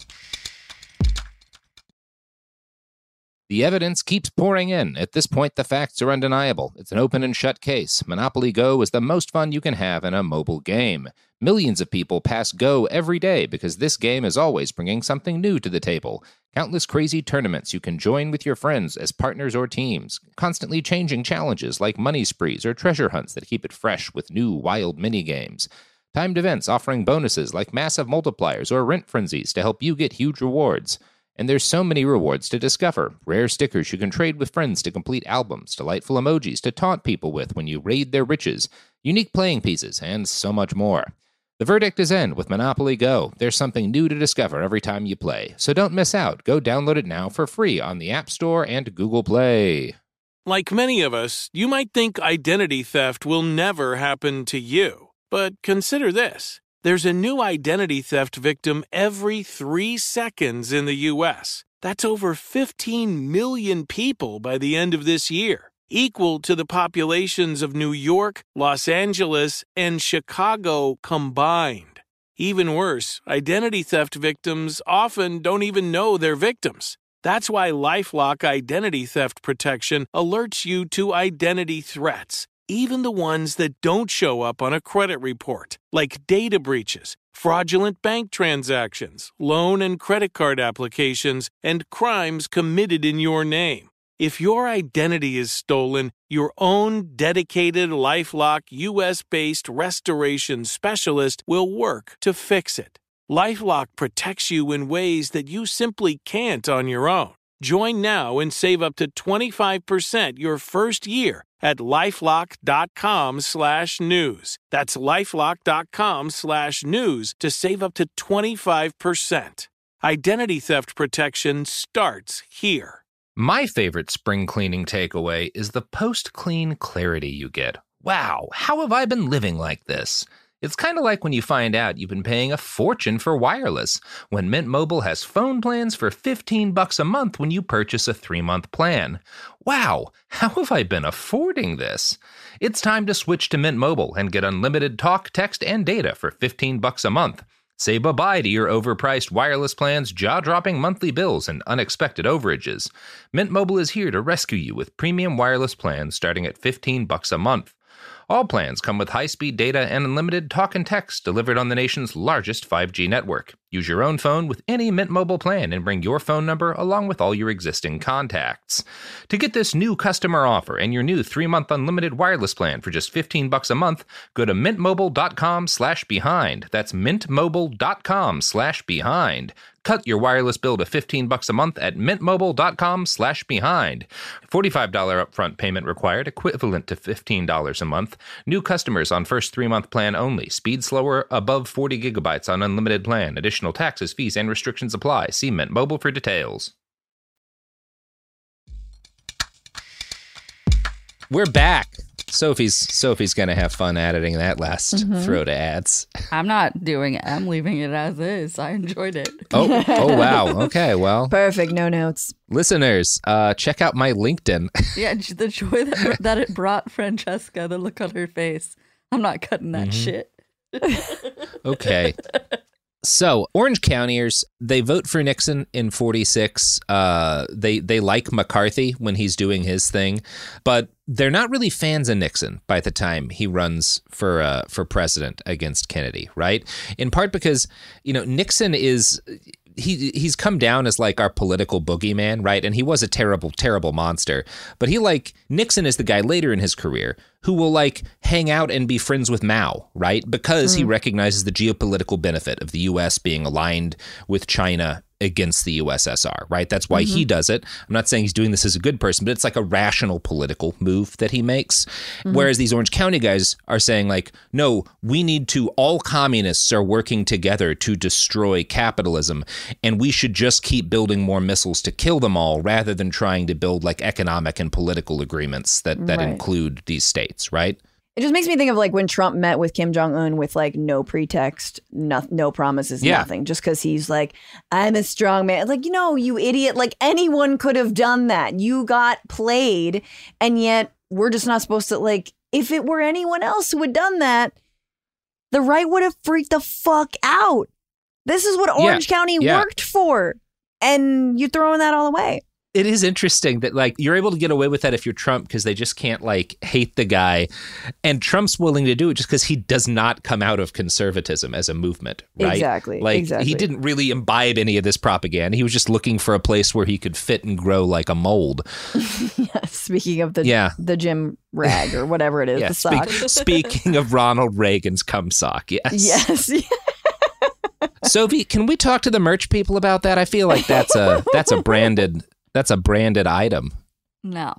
The evidence keeps pouring in. At this point, the facts are undeniable. It's an open and shut case. Monopoly Go is the most fun you can have in a mobile game. Millions of people pass Go every day because this game is always bringing something new to the table. Countless crazy tournaments you can join with your friends as partners or teams. Constantly changing challenges like money sprees or treasure hunts that keep it fresh with new wild mini-games. Timed events offering bonuses like massive multipliers or rent frenzies to help you get huge rewards. And there's so many rewards to discover. Rare stickers you can trade with friends to complete albums, delightful emojis to taunt people with when you raid their riches, unique playing pieces, and so much more. The verdict is in with Monopoly Go. There's something new to discover every time you play. So don't miss out. Go download it now for free on the App Store and Google Play. Like many of us, you might think identity theft will never happen to you. But consider this. There's a new identity theft victim every 3 seconds in the U.S. That's over 15 million people by the end of this year, equal to the populations of New York, Los Angeles, and Chicago combined. Even worse, identity theft victims often don't even know they're victims. That's why LifeLock Identity Theft Protection alerts you to identity threats, even the ones that don't show up on a credit report, like data breaches, fraudulent bank transactions, loan and credit card applications, and crimes committed in your name. If your identity is stolen, your own dedicated LifeLock U.S.-based restoration specialist will work to fix it. LifeLock protects you in ways that you simply can't on your own. Join now and save up to 25% your first year at LifeLock.com/news. That's LifeLock.com/news to save up to 25%. Identity theft protection starts here. My favorite spring cleaning takeaway is the post-clean clarity you get. Wow, how have I been living like this? It's kind of like when you find out you've been paying a fortune for wireless, when Mint Mobile has phone plans for $15 a month when you purchase a 3-month plan. Wow, how have I been affording this? It's time to switch to Mint Mobile and get unlimited talk, text, and data for $15 a month. Say bye-bye to your overpriced wireless plans, jaw-dropping monthly bills, and unexpected overages. Mint Mobile is here to rescue you with premium wireless plans starting at $15 a month. All plans come with high-speed data and unlimited talk and text delivered on the nation's largest 5G network. Use your own phone with any Mint Mobile plan and bring your phone number along with all your existing contacts. To get this new customer offer and your new 3-month unlimited wireless plan for just $15 a month, go to mintmobile.com/behind. That's mintmobile.com/behind. Cut your wireless bill to $15 a month at mintmobile.com/behind. $45 upfront payment required, equivalent to $15 a month. New customers on first 3-month plan only. Speed slower above 40 gigabytes on unlimited plan. Additional taxes, fees, and restrictions apply. See Mint Mobile for details. We're back. Sophie's gonna have fun editing that last throw to ads. I'm not doing it. I'm leaving it as is. I enjoyed it. Oh wow. Okay, well. Perfect. No notes. Listeners, check out my LinkedIn. Yeah, the joy that it brought Francesca, the look on her face. I'm not cutting that shit. Okay. So, Orange Countyers, they vote for Nixon in 46. They like McCarthy when he's doing his thing, but they're not really fans of Nixon by the time he runs for president against Kennedy, right? In part because, Nixon is... He's come down as like our political boogeyman, right? And he was a terrible, terrible monster. But Nixon is the guy later in his career who will hang out and be friends with Mao, right? Because he recognizes the geopolitical benefit of the U.S. being aligned with China against the USSR, right? That's why he does it. I'm not saying he's doing this as a good person, but it's like a rational political move that he makes. Whereas these Orange County guys are saying no, all communists are working together to destroy capitalism, and we should just keep building more missiles to kill them all rather than trying to build economic and political agreements that include these states, right? It just makes me think of when Trump met with Kim Jong-un with no pretext, no promises, nothing. Just because he's I'm a strong man. You idiot. Anyone could have done that. You got played. And yet we're just not supposed to if it were anyone else who had done that, the right would have freaked the fuck out. This is what Orange County worked for. And you're throwing that all away. It is interesting that you're able to get away with that if you're Trump because they just can't hate the guy, and Trump's willing to do it just because he does not come out of conservatism as a movement, right? Exactly. He didn't really imbibe any of this propaganda. He was just looking for a place where he could fit and grow like a mold. Speaking of the gym rag or whatever it is, the sock. Speaking of Ronald Reagan's cum sock, yes. Yes. Sophie, can we talk to the merch people about that? I feel like that's a branded item. No.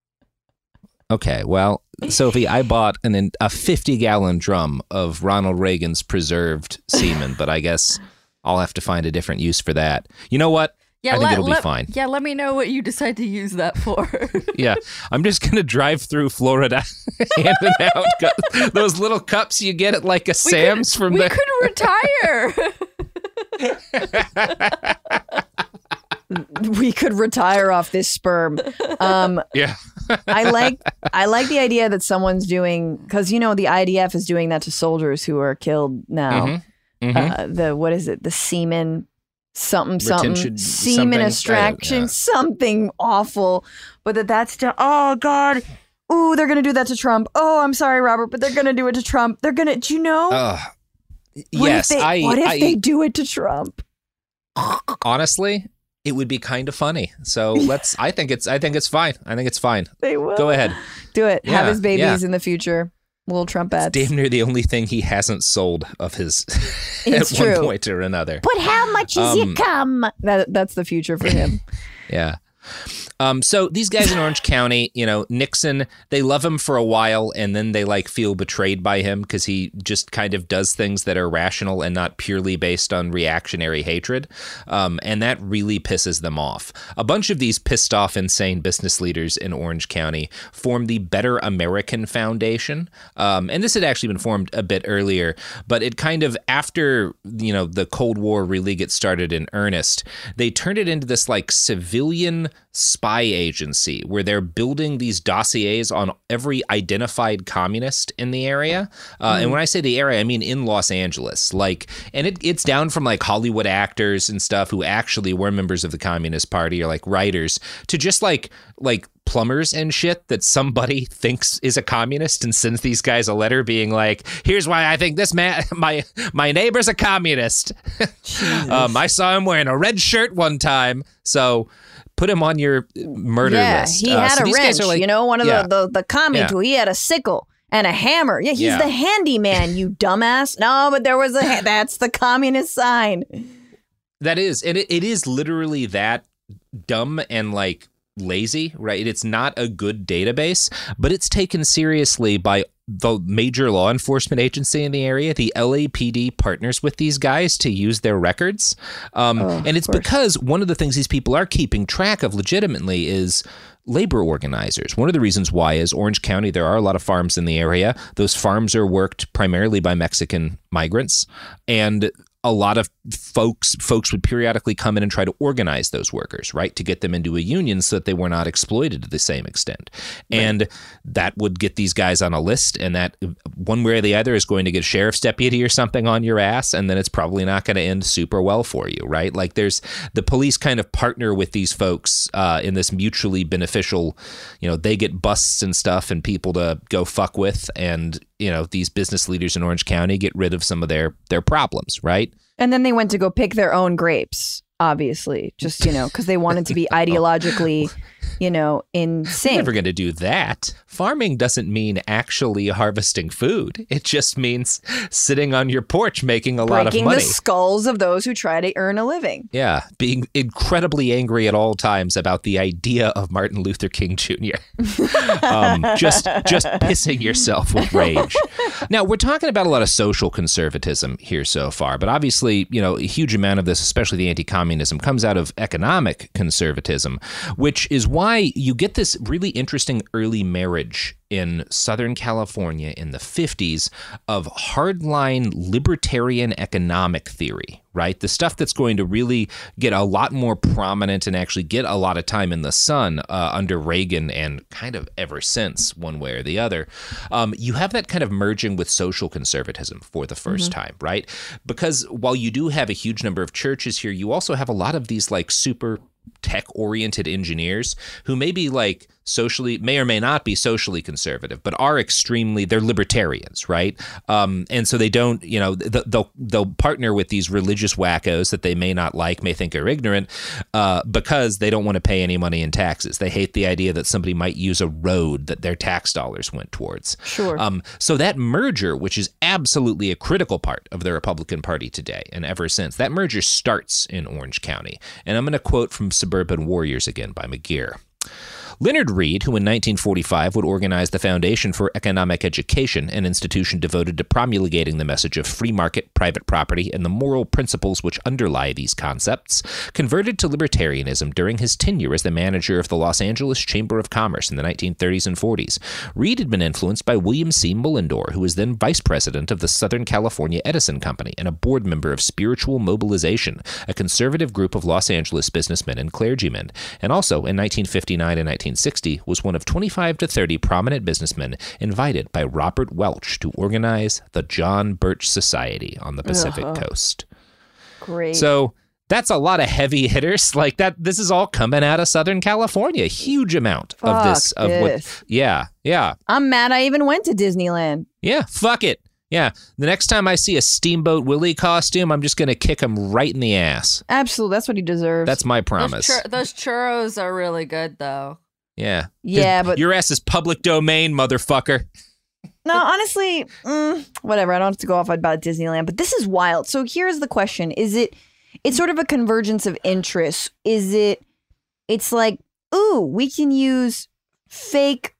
Okay, well, Sophie, I bought a 50-gallon drum of Ronald Reagan's preserved semen, but I guess I'll have to find a different use for that. You know what? I think it'll be fine. Yeah, let me know what you decide to use that for. Yeah, I'm just going to drive through Florida handing out those little cups you get at a Sam's from there. We could retire. We could retire off this sperm. Yeah. I like the idea that someone's doing, because the IDF is doing that to soldiers who are killed now. What is it? The semen something semen extraction, something awful. But that's oh God. Ooh, they're gonna do that to Trump. Oh, I'm sorry, Robert, but they're gonna do it to Trump. They're gonna. Do you know? Yes. What if they do it to Trump? Honestly, It would be kind of funny. So I think it's fine. I think it's fine. They will. Go ahead. Do it. Yeah, Have his babies in the future. Little trumpets. It's damn near the only thing he hasn't sold of his It's at true. one point or another. But how much is you come? That's the future for him. Yeah. So these guys in Orange County, Nixon, they love him for a while and then they feel betrayed by him because he just kind of does things that are rational and not purely based on reactionary hatred. And that really pisses them off. A bunch of these pissed off, insane business leaders in Orange County formed the Better American Foundation. And this had actually been formed a bit earlier, but it kind of, after, the Cold War really gets started in earnest, they turned it into this civilian spy agency where they're building these dossiers on every identified communist in the area. And when I say the area, I mean in Los Angeles. And it's down from Hollywood actors and stuff who actually were members of the Communist Party or writers to just like plumbers and shit that somebody thinks is a communist and sends these guys a letter being like, here's why I think this man, my neighbor's a communist. I saw him wearing a red shirt one time. So put him on your murder list. He had a wrench, one of the commie tool. He had a sickle and a hammer. Yeah, he's the handyman, you dumbass. No, but there was that's the communist sign. That is, and it is literally that dumb and lazy, right? It's not a good database, but it's taken seriously by the major law enforcement agency in the area. The LAPD partners with these guys to use their records. And it's because one of the things these people are keeping track of legitimately is labor organizers. One of the reasons why is Orange County, there are a lot of farms in the area. Those farms are worked primarily by Mexican migrants, and a lot of folks would periodically come in and try to organize those workers, right, to get them into a union so that they were not exploited to the same extent. Right. And that would get these guys on a list, and that one way or the other is going to get a sheriff's deputy or something on your ass, and then it's probably not going to end super well for you, right? There's the police kind of partner with these folks in this mutually beneficial, they get busts and stuff and people to go fuck with, and these business leaders in Orange County get rid of some of their problems, right? And then they went to go pick their own grapes, obviously, just, because they wanted to be ideologically, in sync. We're never going to do that. Farming doesn't mean actually harvesting food. It just means sitting on your porch making a lot of money. Breaking the skulls of those who try to earn a living. Yeah, being incredibly angry at all times about the idea of Martin Luther King Jr. Just pissing yourself with rage. Now, we're talking about a lot of social conservatism here so far, but obviously, a huge amount of this, especially the anti-communism, comes out of economic conservatism, which is why you get this really interesting early marriage in Southern California in the 50s of hardline libertarian economic theory, right? The stuff that's going to really get a lot more prominent and actually get a lot of time in the sun under Reagan and kind of ever since, one way or the other. You have that kind of merging with social conservatism for the first time, right? Because while you do have a huge number of churches here, you also have a lot of these super tech-oriented engineers who may or may not be socially conservative, but are they're libertarians, right? And so they don't, they'll partner with these religious wackos that they may not may think are ignorant, because they don't want to pay any money in taxes. They hate the idea that somebody might use a road that their tax dollars went towards. Sure. So that merger, which is absolutely a critical part of the Republican Party today and ever since, that merger starts in Orange County. And I'm going to quote from Suburban Warriors again by McGear. Leonard Read, who in 1945 would organize the Foundation for Economic Education, an institution devoted to promulgating the message of free market, private property, and the moral principles which underlie these concepts, converted to libertarianism during his tenure as the manager of the Los Angeles Chamber of Commerce in the 1930s and 40s. Read had been influenced by William C. Mullendore, who was then vice president of the Southern California Edison Company and a board member of Spiritual Mobilization, a conservative group of Los Angeles businessmen and clergymen, and also in 1959 and 1960 was one of 25 to 30 prominent businessmen invited by Robert Welch to organize the John Birch Society on the Pacific Coast. Great. So that's a lot of heavy hitters like that. This is all coming out of Southern California. Huge amount of this. Yeah. I'm mad I even went to Disneyland. Yeah, fuck it. Yeah. The next time I see a Steamboat Willie costume, I'm just going to kick him right in the ass. Absolutely. That's what he deserves. That's my promise. Those churros are really good, though. Yeah. Yeah, but your ass is public domain, motherfucker. No, honestly, whatever. I don't have to go off about Disneyland, but this is wild. So here's the question. It's sort of a convergence of interests. It's like, ooh, we can use fake,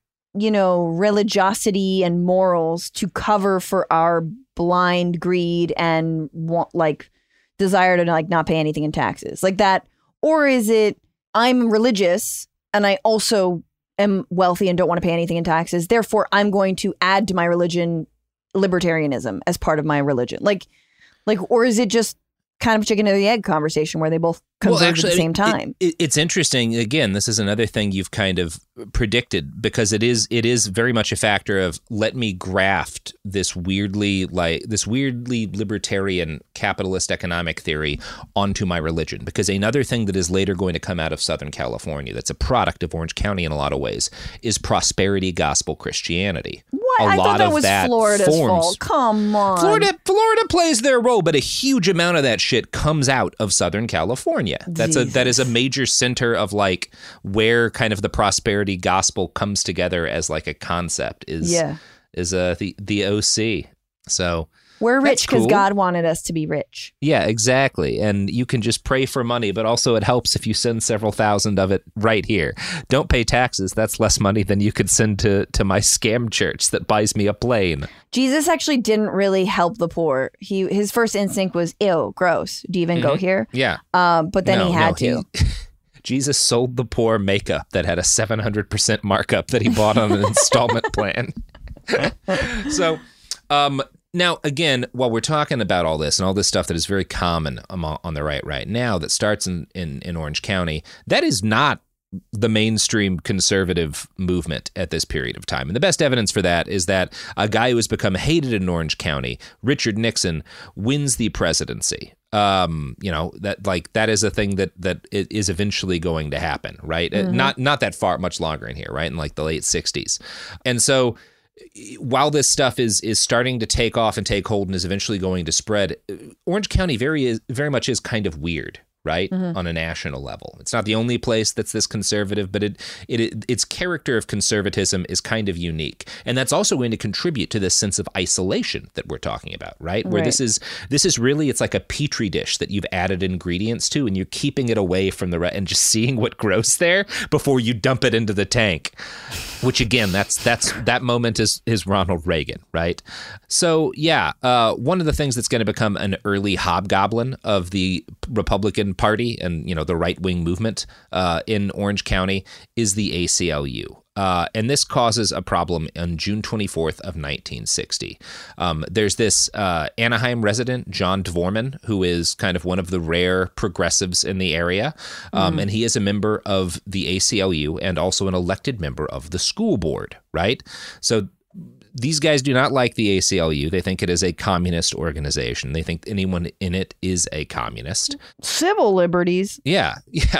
religiosity and morals to cover for our blind greed and desire to not pay anything in taxes like that. Or is it, I'm religious and I also am wealthy and don't want to pay anything in taxes. Therefore, I'm going to add to my religion libertarianism as part of my religion. Or is it just kind of chicken or the egg conversation where they both converge at the same time? It's interesting. Again, this is another thing you've kind of predicted because it is very much a factor of let me graft this weirdly libertarian capitalist economic theory onto my religion. Because another thing that is later going to come out of Southern California that's a product of Orange County in a lot of ways is prosperity gospel Christianity. What? I thought that was Florida's fault. Come on. Florida plays their role, but a huge amount of that shit comes out of Southern California. That is a major center of where kind of the prosperity gospel comes together as a concept is the OC. So we're rich because God wanted us to be rich. Yeah, exactly. And you can just pray for money, but also it helps if you send several thousand of it right here. Don't pay taxes. That's less money than you could send to my scam church that buys me a plane. Jesus actually didn't really help the poor. His first instinct was, ew, gross. Do you even go here? Yeah. But then he had to. Jesus sold the poor makeup that had a 700% markup that he bought on an installment plan. So, now, again, while we're talking about all this and all this stuff that is very common on the right now that starts in Orange County, that is not the mainstream conservative movement at this period of time. And the best evidence for that is that a guy who has become hated in Orange County, Richard Nixon, wins the presidency. That is a thing that is eventually going to happen, right? Mm-hmm. Not that far, much longer in here, right? In the late 60s. And so while this stuff is starting to take off and take hold and is eventually going to spread, Orange County very much is kind of weird, right? Mm-hmm. On a national level. It's not the only place that's this conservative, but its character of conservatism is kind of unique. And that's also going to contribute to this sense of isolation that we're talking about, right? Where this is really, it's like a petri dish that you've added ingredients to and you're keeping it away from the rest and just seeing what grows there before you dump it into the tank. Which again, that moment is Ronald Reagan, right? So yeah, one of the things that's going to become an early hobgoblin of the Republican Party and the right-wing movement in Orange County is the ACLU. And this causes a problem on June 24th of 1960. There's this Anaheim resident, John Dvorman, who is kind of one of the rare progressives in the area. And he is a member of the ACLU and also an elected member of the school board, right? So these guys do not like the ACLU. They think it is a communist organization. They think anyone in it is a communist. Civil liberties. Yeah.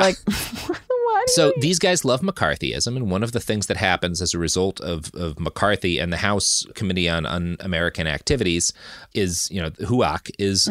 What? So these guys love McCarthyism, and one of the things that happens as a result of McCarthy and the House Committee on Un-American Activities is, HUAC, is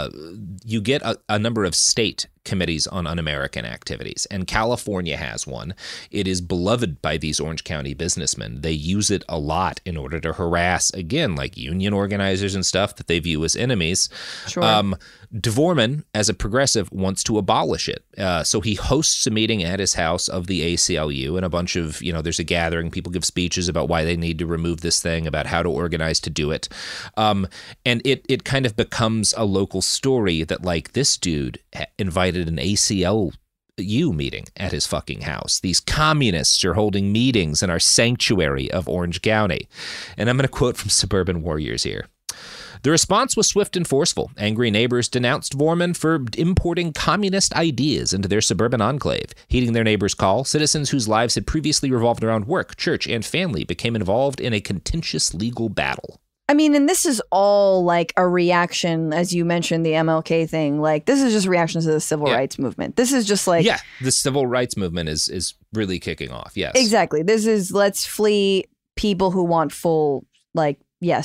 you get a number of state committees on un-American activities, and California has one. It is beloved by these Orange County businessmen. They use it a lot in order to harass, again, union organizers and stuff that they view as enemies. Sure. Dvorman, as a progressive, wants to abolish it. So he hosts a meeting at his house of the ACLU, and a bunch of, there's a gathering. People give speeches about why they need to remove this thing, about how to organize to do it. And it kind of becomes a local story that, this dude invited an ACLU meeting at his fucking house. These communists are holding meetings in our sanctuary of Orange County. And I'm going to quote from Suburban Warriors here. The response was swift and forceful. Angry neighbors denounced Dvorman for importing communist ideas into their suburban enclave. Heeding their neighbors' call, citizens whose lives had previously revolved around work, church, and family became involved in a contentious legal battle. I mean, and this is all a reaction, as you mentioned, the MLK thing. This is just reactions to the civil rights movement. This is just Yeah, the civil rights movement is really kicking off, yes. Exactly. This is let's flee people who want full,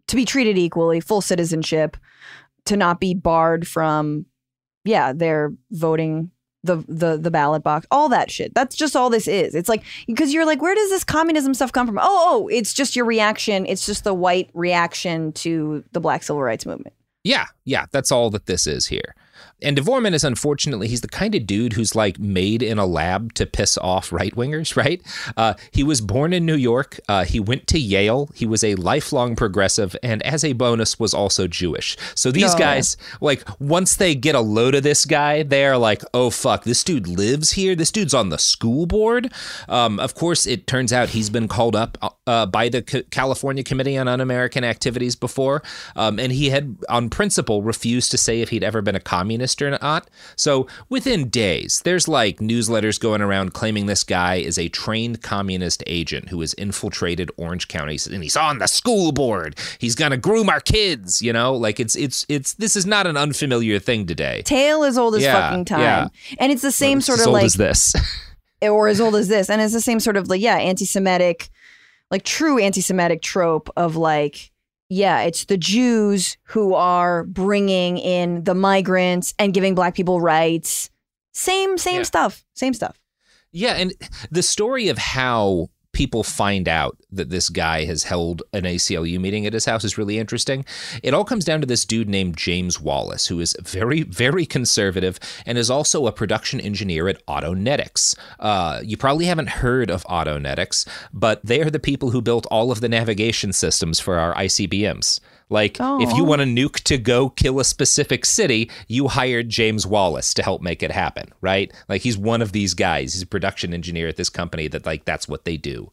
to be treated equally, full citizenship, to not be barred from, their voting, the ballot box, all that shit. That's just all this is. It's like, because you're like, where does this communism stuff come from? Oh, it's just your reaction. It's just the white reaction to the Black Civil Rights Movement. Yeah, that's all that this is here. And Dvorman is, unfortunately, he's the kind of dude who's like made in a lab to piss off right-wingers, right? He was born in New York. He went to Yale. He was a lifelong progressive, and as a bonus was also Jewish. So these guys, like, once they get a load of this guy, they're like, oh, fuck, this dude lives here. This dude's on the school board. Of course, it turns out he's been called up by the California Committee on Un-American Activities before, and he had, on principle, refused to say if he'd ever been a communist or not. So within days, there's like newsletters going around claiming this guy is a trained communist agent who has infiltrated Orange County, and he's on the school board. He's gonna groom our kids, you know? Like it's this is not an unfamiliar thing today. Tale as old as fucking time. And it's the same sort of like as this. Or as old as this. And it's the same sort of like, anti-Semitic, like true anti-Semitic trope of like, it's the Jews who are bringing in the migrants and giving Black people rights. Same stuff. Yeah, and the story of how people find out that this guy has held an ACLU meeting at his house is really interesting. It all comes down to this dude named James Wallace, who is very, very conservative and is also a production engineer at Autonetics. You probably haven't heard of Autonetics, but they are the people who built all of the navigation systems for our ICBMs. Like, if you want a nuke to go kill a specific city, you hired James Wallace to help make it happen, right? Like, he's one of these guys. He's a production engineer at this company that, like, that's what they do.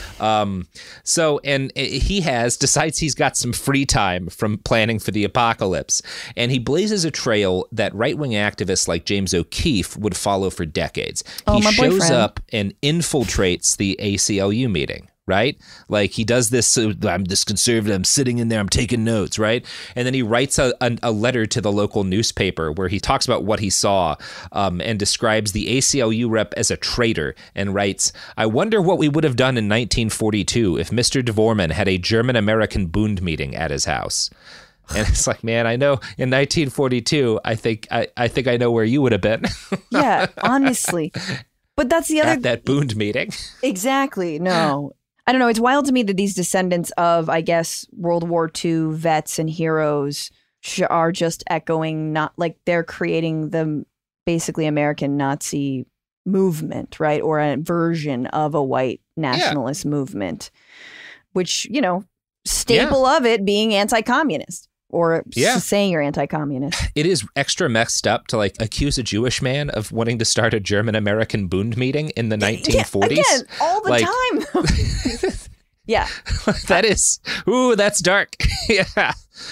So, and he decides he's got some free time from planning for the apocalypse, and he blazes a trail that right-wing activists like James O'Keefe would follow for decades. He shows up and infiltrates the ACLU meeting. Right? Like he does this, so I'm this conservative, I'm sitting in there, I'm taking notes, right? And then he writes a letter to the local newspaper where he talks about what he saw and describes the ACLU rep as a traitor and writes, I wonder what we would have done in 1942 if Mr. Dvorman had a German-American Bund meeting at his house. And it's like, man, I know in 1942, I think I know where you would have been. Yeah, honestly. But that's the other... At that Bund meeting. Exactly. No. I don't know. It's wild to me that these descendants of, I guess, World War II vets and heroes are just echoing, not like they're creating the basically American Nazi movement, right? Or a version of a white nationalist movement, which, you know, staple of it being anti-communist. Or saying you're anti-communist. It is extra messed up to like accuse a Jewish man of wanting to start a German-American Bund meeting in the 1940s. Yeah, again, all the time. Yeah. That's dark. Yeah.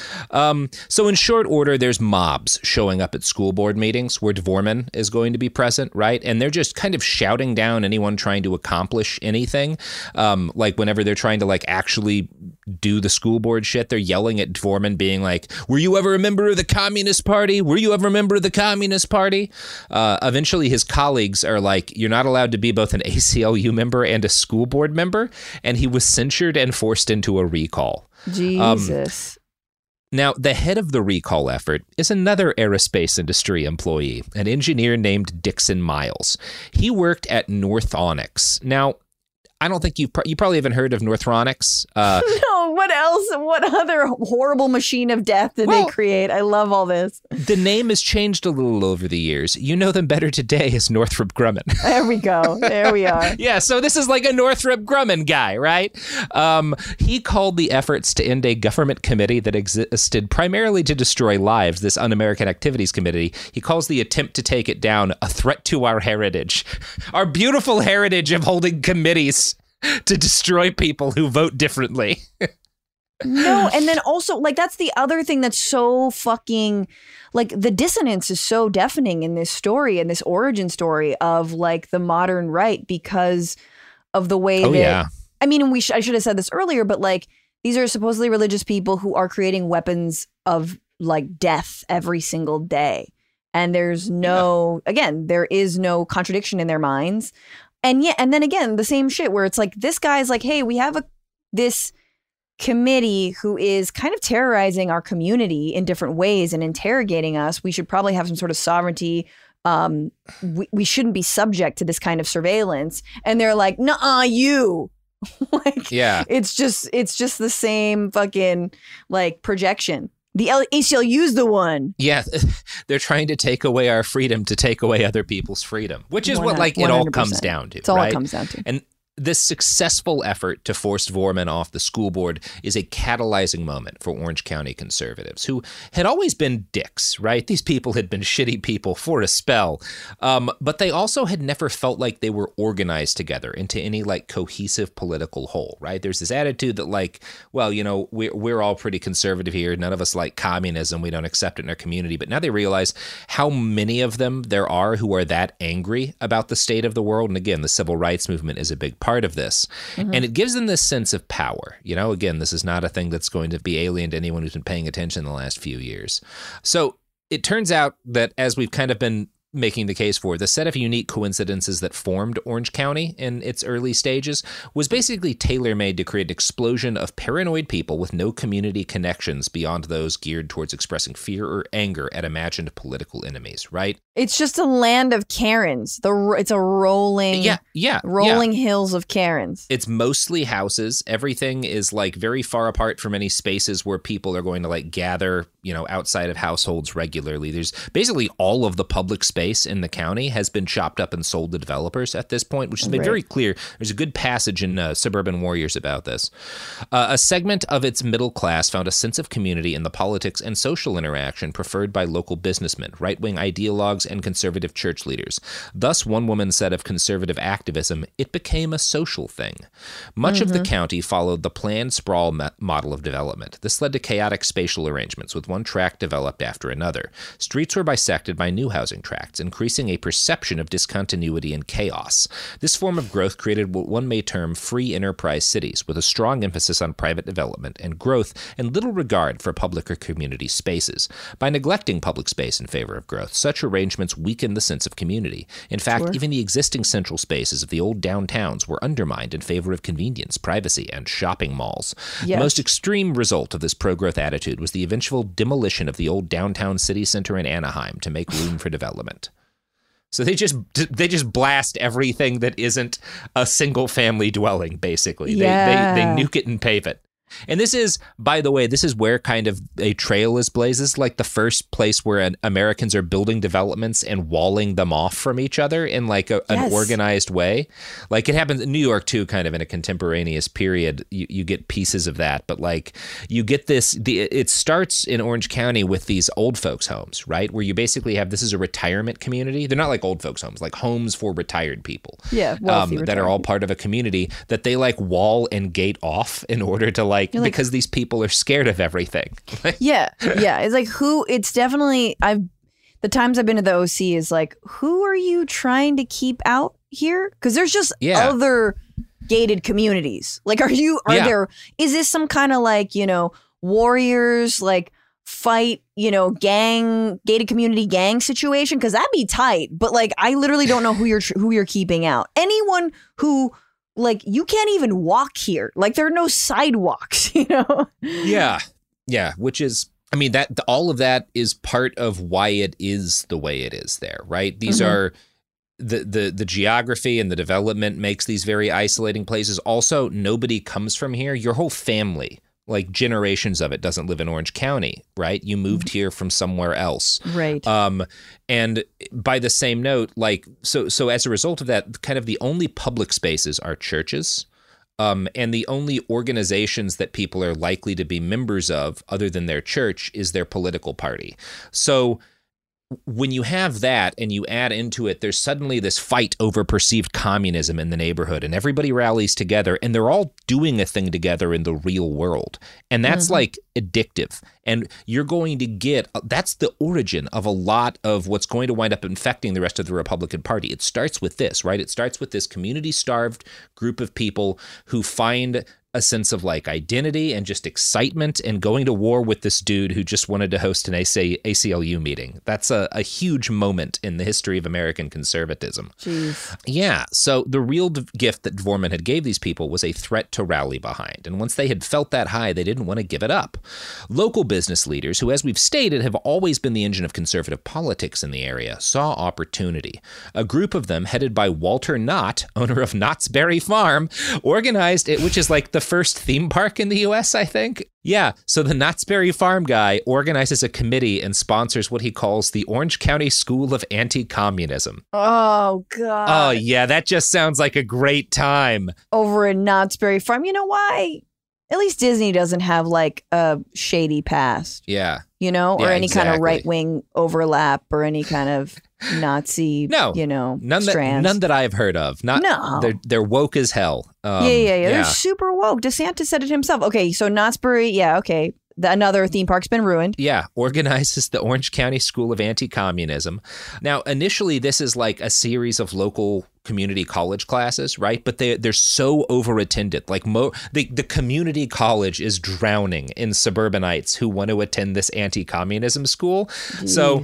So in short order, there's mobs showing up at school board meetings where Dvorman is going to be present, right? And they're just kind of shouting down anyone trying to accomplish anything. Like whenever they're trying to like actually do the school board shit, they're yelling at Dvorman being like, were you ever a member of the Communist Party? Were you ever a member of the Communist Party? Eventually his colleagues are like, you're not allowed to be both an ACLU member and a school board member. And he was censured and forced into a recall. Jesus. Now, the head of the recall effort is another aerospace industry employee, an engineer named Dixon Miles. He worked at Northronics. Now, I don't think you probably haven't heard of Northronics. No, what else? What other horrible machine of death did they create? I love all this. The name has changed a little over the years. You know them better today as Northrop Grumman. There we go. There we are. Yeah, so this is like a Northrop Grumman guy, right? He called the efforts to end a government committee that existed primarily to destroy lives, this Un-American Activities Committee. He calls the attempt to take it down a threat to our heritage, our beautiful heritage of holding committees to destroy people who vote differently. No, and then also, like, that's the other thing that's so fucking, like, the dissonance is so deafening in this story, in this origin story of, like, the modern right because of the way I mean, I should have said this earlier, but, like, these are supposedly religious people who are creating weapons of, like, death every single day. And there's again, there is no contradiction in their minds. And then again, the same shit where it's like, this guy's like, hey, we have this committee who is kind of terrorizing our community in different ways and interrogating us. We should probably have some sort of sovereignty. We shouldn't be subject to this kind of surveillance. And they're like, nuh-uh, you. Like, it's just the same fucking like projection. The ACLU's the one. Yeah, they're trying to take away our freedom to take away other people's freedom, which is what like it all comes down to. It's all it comes down to. And this successful effort to force Voorman off the school board is a catalyzing moment for Orange County conservatives, who had always been dicks, right? These people had been shitty people for a spell, but they also had never felt like they were organized together into any like cohesive political whole, right? There's this attitude that like, well, you know, we're all pretty conservative here. None of us like communism. We don't accept it in our community. But now they realize how many of them there are who are that angry about the state of the world. And again, the civil rights movement is a big part of this. And it gives them this sense of power. You know, again, this is not a thing that's going to be alien to anyone who's been paying attention in the last few years. So it turns out that as we've kind of been making the case for, the set of unique coincidences that formed Orange County in its early stages was basically tailor-made to create an explosion of paranoid people with no community connections beyond those geared towards expressing fear or anger at imagined political enemies, right? It's just a land of Karens. It's a rolling hills of Karens. It's mostly houses. Everything is like very far apart from any spaces where people are going to like gather, you know, outside of households regularly. There's basically all of the public space in the county has been chopped up and sold to developers at this point, which has made very clear. There's a good passage in Suburban Warriors about this. A segment of its middle class found a sense of community in the politics and social interaction preferred by local businessmen, right-wing ideologues, and conservative church leaders. Thus, one woman said of conservative activism, it became a social thing. Much of the county followed the planned sprawl model of development. This led to chaotic spatial arrangements, with one tract developed after another. Streets were bisected by new housing tracts, increasing a perception of discontinuity and chaos. This form of growth created what one may term free enterprise cities, with a strong emphasis on private development and growth and little regard for public or community spaces. By neglecting public space in favor of growth, such arrangements weakened the sense of community. In fact, even the existing central spaces of the old downtowns were undermined in favor of convenience, privacy, and shopping malls. The most extreme result of this pro-growth attitude was the eventual demolition of the old downtown city center in Anaheim to make room for development. So they just blast everything that isn't a single family dwelling, basically. They nuke it and pave it. And this is, by the way, this is where kind of a trail is blazed. This is like the first place where Americans are building developments and walling them off from each other in like an organized way. Like it happens in New York too, kind of in a contemporaneous period. You get pieces of that, but like you get this. It starts in Orange County with these old folks' homes, right? Where you basically have, this is a retirement community. They're not like old folks' homes, like homes for retired people. Yeah, that are all part of a community that they like wall and gate off in order to because these people are scared of everything. It's like it's definitely, the times I've been to the OC is like, who are you trying to keep out here? Because there's just other gated communities. Like, is this some kind of like, you know, warriors, like fight, you know, gang, gated community gang situation? Because that'd be tight. But like, I literally don't know who you're keeping out. Anyone who, like, you can't even walk here. Like, there are no sidewalks, you know? Yeah, which is, I mean, that all of that is part of why it is the way it is there, right? These are the geography and the development makes these very isolating places. Also, nobody comes from here. Your whole family, like generations of it, doesn't live in Orange County, right? You moved here from somewhere else. Right. And by the same note, like, so as a result of that, kind of the only public spaces are churches. And the only organizations that people are likely to be members of, other than their church, is their political party. So when you have that and you add into it, there's suddenly this fight over perceived communism in the neighborhood, and everybody rallies together, and they're all doing a thing together in the real world. And that's like addictive. And you're going to get, that's the origin of a lot of what's going to wind up infecting the rest of the Republican Party. It starts with this, right? It starts with this community-starved group of people who find a sense of like identity and just excitement and going to war with this dude who just wanted to host an ACLU meeting. That's a huge moment in the history of American conservatism. Jeez. Yeah. So the real gift that Dvorman had gave these people was a threat to rally behind. And once they had felt that high, they didn't want to give it up. Local business leaders, who, as we've stated, have always been the engine of conservative politics in the area, saw opportunity. A group of them, headed by Walter Knott, owner of Knott's Berry Farm, organized it, which is like the first theme park in the U.S., I think. Yeah, so the Knott's Berry Farm guy organizes a committee and sponsors what he calls the Orange County School of Anti-Communism. Oh, God. Oh, yeah, that just sounds like a great time. Over in Knott's Berry Farm. You know why? At least Disney doesn't have like a shady past. Yeah. You know, or Yeah, any kind of exactly. right-wing overlap or any kind of Nazi, strands. None that I've heard of. No. They're woke as hell. Yeah. They're super woke. DeSantis said it himself. Okay, so Knott's Berry, yeah, okay. Another theme park's been ruined. Yeah, organizes the Orange County School of Anti-Communism. Now, initially, this is like a series of local community college classes, right? But they're so over-attended. Like the community college is drowning in suburbanites who want to attend this anti-communism school. Jeez. So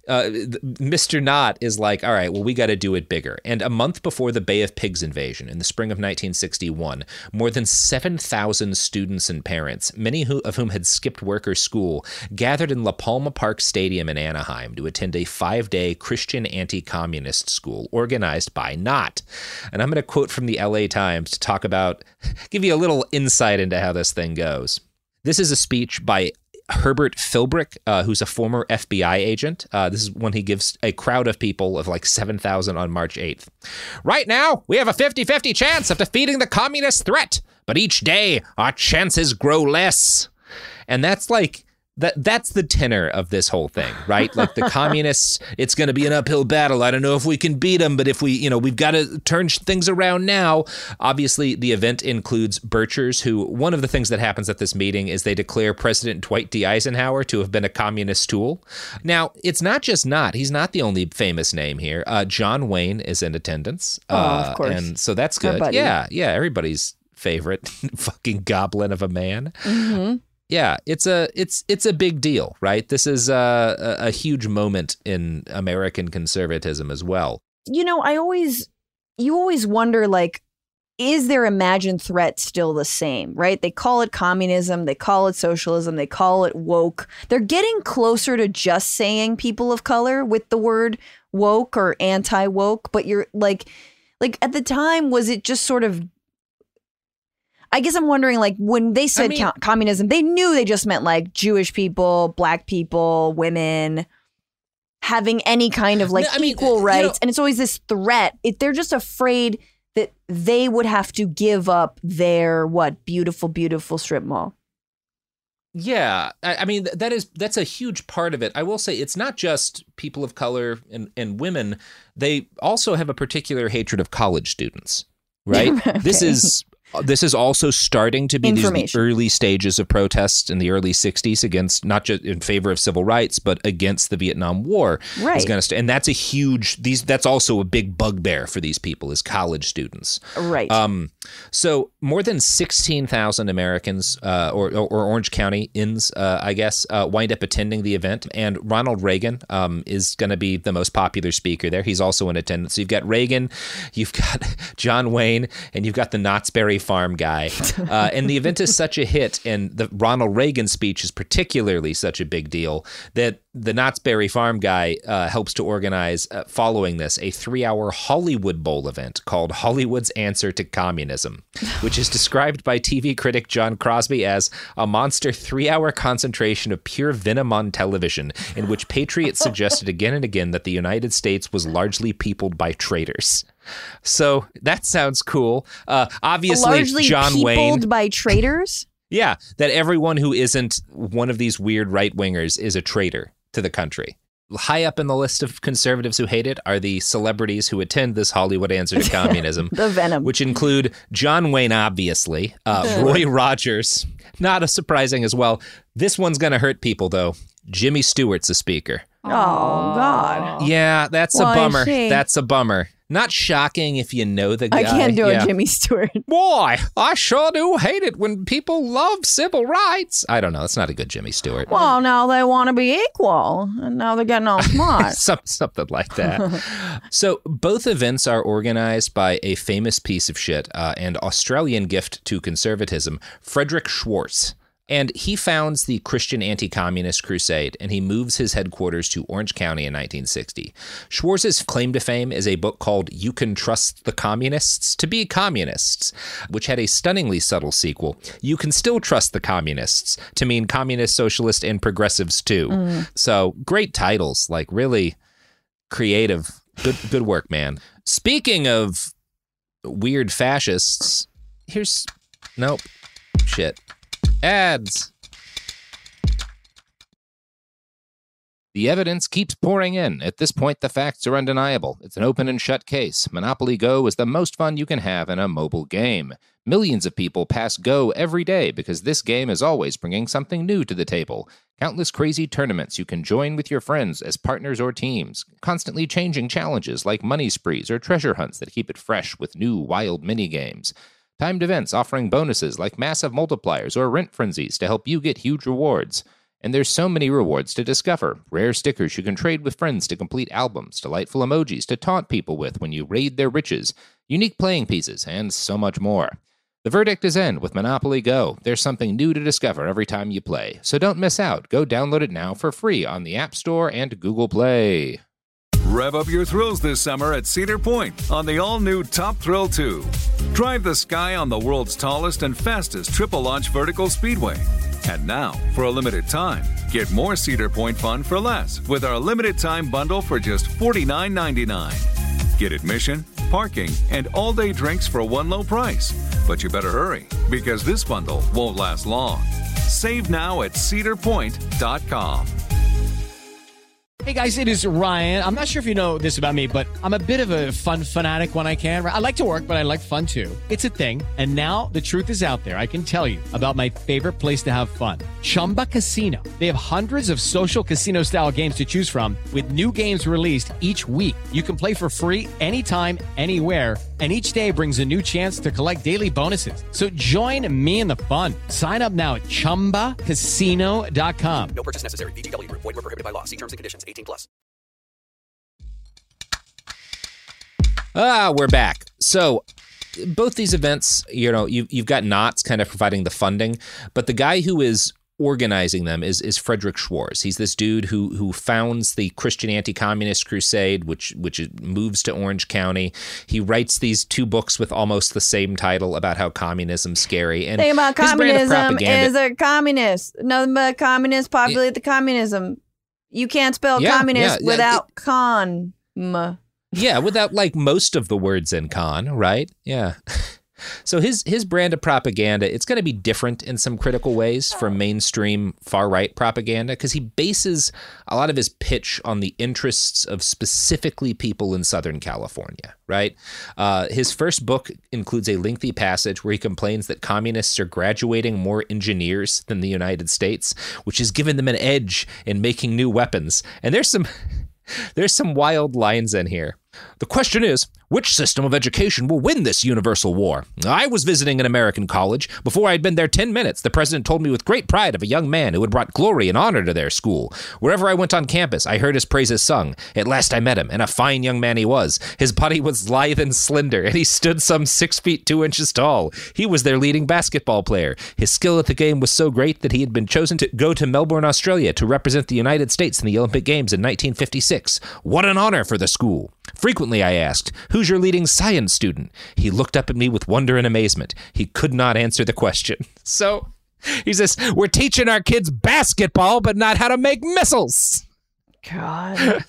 Mr. Knott is like, all right, well, we got to do it bigger. And a month before the Bay of Pigs invasion in the spring of 1961, more than 7,000 students and parents, many of whom had skipped work or school, gathered in La Palma Park Stadium in Anaheim to attend a 5-day Christian anti-communist school organized by Knott. And I'm going to quote from the LA Times to give you a little insight into how this thing goes. This is a speech by Herbert Philbrick, who's a former FBI agent. This is when he gives a crowd of people of like 7,000 on March 8th. Right now, we have a 50-50 chance of defeating the communist threat, but each day our chances grow less. And that's like, that's the tenor of this whole thing, right? Like the communists, it's going to be an uphill battle. I don't know if we can beat them, but if we've got to turn things around now. Obviously, the event includes Birchers, who one of the things that happens at this meeting is they declare President Dwight D. Eisenhower to have been a communist tool. Now, it's not just Knott. He's not the only famous name here. John Wayne is in attendance. Of course. And so that's good. Yeah, everybody's favorite fucking goblin of a man. Mm-hmm. Yeah, it's a big deal, right? This is a huge moment in American conservatism as well. You know, you always wonder, like, is their imagined threat still the same, right? They call it communism, they call it socialism, they call it woke. They're getting closer to just saying people of color with the word woke or anti-woke, but you're like at the time, was it just sort of, I guess I'm wondering, like, when they said communism, they knew they just meant like Jewish people, black people, women having any kind of like equal rights. And it's always this threat. They're just afraid that they would have to give up their beautiful, beautiful strip mall. Yeah, I mean, that's a huge part of it. I will say it's not just people of color and women. They also have a particular hatred of college students, right? Okay. This is also starting to be these early stages of protests in the early 60s against, not just in favor of civil rights, but against the Vietnam War. Right. And that's that's also a big bugbear for these people, is college students. Right. So more than 16,000 Americans or Orange Countyans, I guess, wind up attending the event. And Ronald Reagan is going to be the most popular speaker there. He's also in attendance. So you've got Reagan, you've got John Wayne, and you've got the Knott's Berry Farm guy. And the event is such a hit, and the Ronald Reagan speech is particularly such a big deal, that the Knott's Berry Farm guy helps to organize, following this, a 3-hour Hollywood Bowl event called Hollywood's Answer to Communism, which is described by TV critic John Crosby as a monster 3-hour concentration of pure venom on television, in which patriots suggested again and again that the United States was largely peopled by traitors. So that sounds cool. Obviously, largely John Wayne. Peopled by traitors? Yeah, that everyone who isn't one of these weird right-wingers is a traitor to the country. High up in the list of conservatives who hate it are the celebrities who attend this Hollywood Answer to Communism. The venom. Which include John Wayne, obviously, Roy Rogers, not as surprising as well. This one's going to hurt people, though. Jimmy Stewart's a speaker. Oh, God. Yeah, that's a bummer. That's a bummer. Not shocking if you know the guy. I can't do a Jimmy Stewart. Boy, I sure do hate it when people love civil rights. I don't know. That's not a good Jimmy Stewart. Well, now they want to be equal, and now they're getting all smart. Something like that. So both events are organized by a famous piece of shit and Australian gift to conservatism, Frederick Schwartz. And he founds the Christian Anti-Communist Crusade, and he moves his headquarters to Orange County in 1960. Schwartz's claim to fame is a book called You Can Trust the Communists to Be Communists, which had a stunningly subtle sequel, You Can Still Trust the Communists, to mean communist, socialist, and progressives too. So great titles, like really creative. Good work, man. Speaking of weird fascists, nope. Shit. Ads. The evidence keeps pouring in. At this point, the facts are undeniable. It's an open and shut case. Monopoly Go is the most fun you can have in a mobile game. Millions of people pass Go every day because this game is always bringing something new to the table. Countless crazy tournaments you can join with your friends as partners or teams. Constantly changing challenges like money sprees or treasure hunts that keep it fresh with new wild mini-games. Timed events offering bonuses like massive multipliers or rent frenzies to help you get huge rewards. And there's so many rewards to discover. Rare stickers you can trade with friends to complete albums, delightful emojis to taunt people with when you raid their riches, unique playing pieces, and so much more. The verdict is in with Monopoly Go. There's something new to discover every time you play. So don't miss out. Go download it now for free on the App Store and Google Play. Rev up your thrills this summer at Cedar Point on the all-new Top Thrill 2. Drive the sky on the world's tallest and fastest triple-launch vertical speedway. And now, for a limited time, get more Cedar Point fun for less with our limited-time bundle for just $49.99. Get admission, parking, and all-day drinks for one low price. But you better hurry, because this bundle won't last long. Save now at cedarpoint.com. Hey guys, it is Ryan. I'm not sure if you know this about me, but I'm a bit of a fun fanatic when I can. I like to work, but I like fun too. It's a thing. And now the truth is out there. I can tell you about my favorite place to have fun. Chumba Casino. They have hundreds of social casino style games to choose from with new games released each week. You can play for free anytime, anywhere. And each day brings a new chance to collect daily bonuses. So join me in the fun. Sign up now at ChumbaCasino.com. No purchase necessary. VGW. Void where prohibited by law. See terms and conditions. 18+. We're back. So both these events, you've got Knott's kind of providing the funding, but the guy who is organizing them is Frederick Schwartz. He's this dude who founds the Christian Anti-Communist Crusade, which moves to Orange County. He writes these two books with almost the same title about how communism's scary. And the thing about communism is they're communists. Nothing but communists populate the communism. You can't spell communist without con. Yeah, without like most of the words in con, right? Yeah. So his brand of propaganda, it's going to be different in some critical ways from mainstream far-right propaganda because he bases a lot of his pitch on the interests of specifically people in Southern California, right? His first book includes a lengthy passage where he complains that communists are graduating more engineers than the United States, which has given them an edge in making new weapons. And there's some wild lines in here. The question is, which system of education will win this universal war? I was visiting an American college. Before I had been there 10 minutes, the president told me with great pride of a young man who had brought glory and honor to their school. Wherever I went on campus, I heard his praises sung. At last I met him, and a fine young man he was. His body was lithe and slender, and he stood some 6 feet 2 inches tall. He was their leading basketball player. His skill at the game was so great that he had been chosen to go to Melbourne, Australia to represent the United States in the Olympic Games in 1956. What an honor for the school. Frequently, I asked, who's your leading science student? He looked up at me with wonder and amazement. He could not answer the question. So he says, we're teaching our kids basketball, but not how to make missiles. God.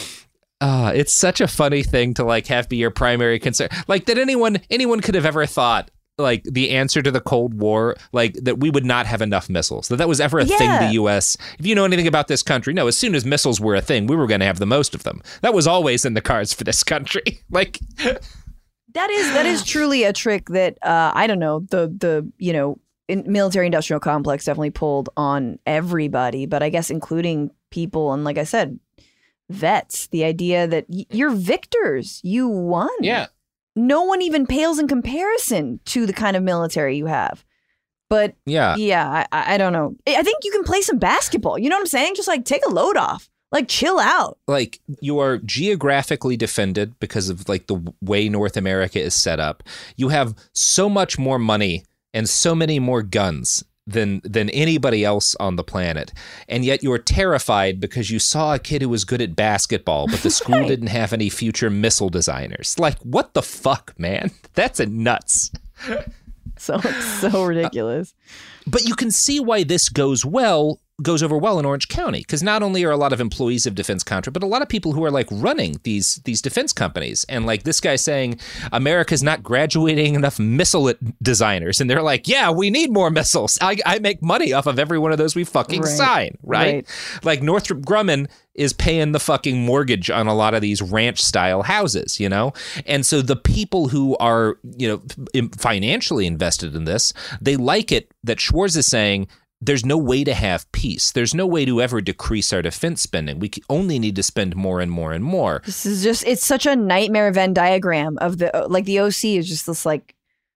It's such a funny thing to like have be your primary concern. Like that anyone could have ever thought like the answer to the Cold War, like that we would not have enough missiles, that was ever a thing the U.S. If you know anything about this country, no, as soon as missiles were a thing, we were going to have the most of them. That was always in the cards for this country. Like that is truly a trick that I don't know, the military industrial complex definitely pulled on everybody, but I guess including people and like I said, vets, the idea that you're victors, you won. Yeah. No one even pales in comparison to the kind of military you have. But I don't know. I think you can play some basketball. You know what I'm saying? Just like take a load off. Like chill out. Like you are geographically defended because of like the way North America is set up. You have so much more money and so many more guns than anybody else on the planet. And yet you're terrified because you saw a kid who was good at basketball, but the school didn't have any future missile designers. Like, what the fuck, man? That's nuts. So ridiculous. But you can see why this goes over well in Orange County, because not only are a lot of employees of defense contract, but a lot of people who are like running these defense companies. And like this guy saying America's not graduating enough missile designers. And they're like, yeah, we need more missiles. I make money off of every one of those we fucking sign. Right? Like Northrop Grumman is paying the fucking mortgage on a lot of these ranch style houses, you know? And so the people who are, you know, financially invested in this, they like it that Schwarz is saying, there's no way to have peace. There's no way to ever decrease our defense spending. We only need to spend more and more and more. This is just, it's such a nightmare Venn diagram of the OC is just this like